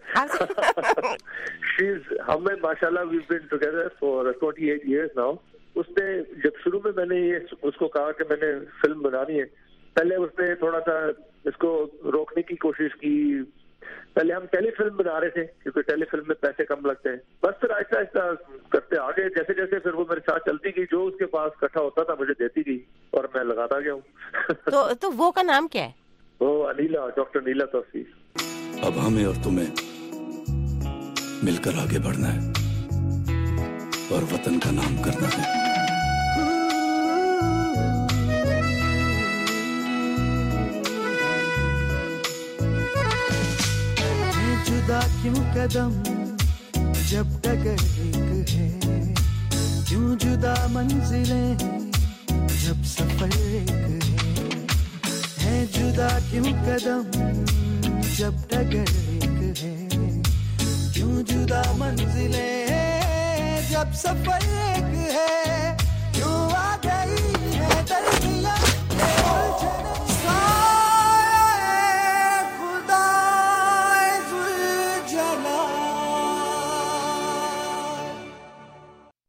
ہمیں ماشاءاللہ we been together for 28 years now. اس نے جب شروع میں نے اس کو کہا کہ میں نے فلم بنانی ہے، پہلے اس نے تھوڑا سا اس کو روکنے کی کوشش کی۔ پہلے ہم ٹیلی فلم بنا رہے تھے کیونکہ ٹیلی فلم میں پیسے کم لگتے ہیں، بس پھر آہستہ آہستہ کرتے آگے، جیسے جیسے پھر وہ میرے ساتھ چلتی گئی، جو اس کے پاس اکٹھا ہوتا تھا مجھے دیتی گئی اور میں لگاتا گیا ہوں۔ تو وہ کا نام کیا ہے؟ وہ انیلا، ڈاکٹر نیلا توصیف۔ اب ہمیں اور تمہیں مل کر آگے بڑھنا ہے اور وطن کا نام کرنا ہے۔ جدا کیوں قدم جب ڈگر ایک ہے، کیوں جدا منزلیں جب سفر ایک ہے جدا کیوں قدم جب ڈگر ایک ہے، کیوں جدا منزلیں جب سفر ایک ہے۔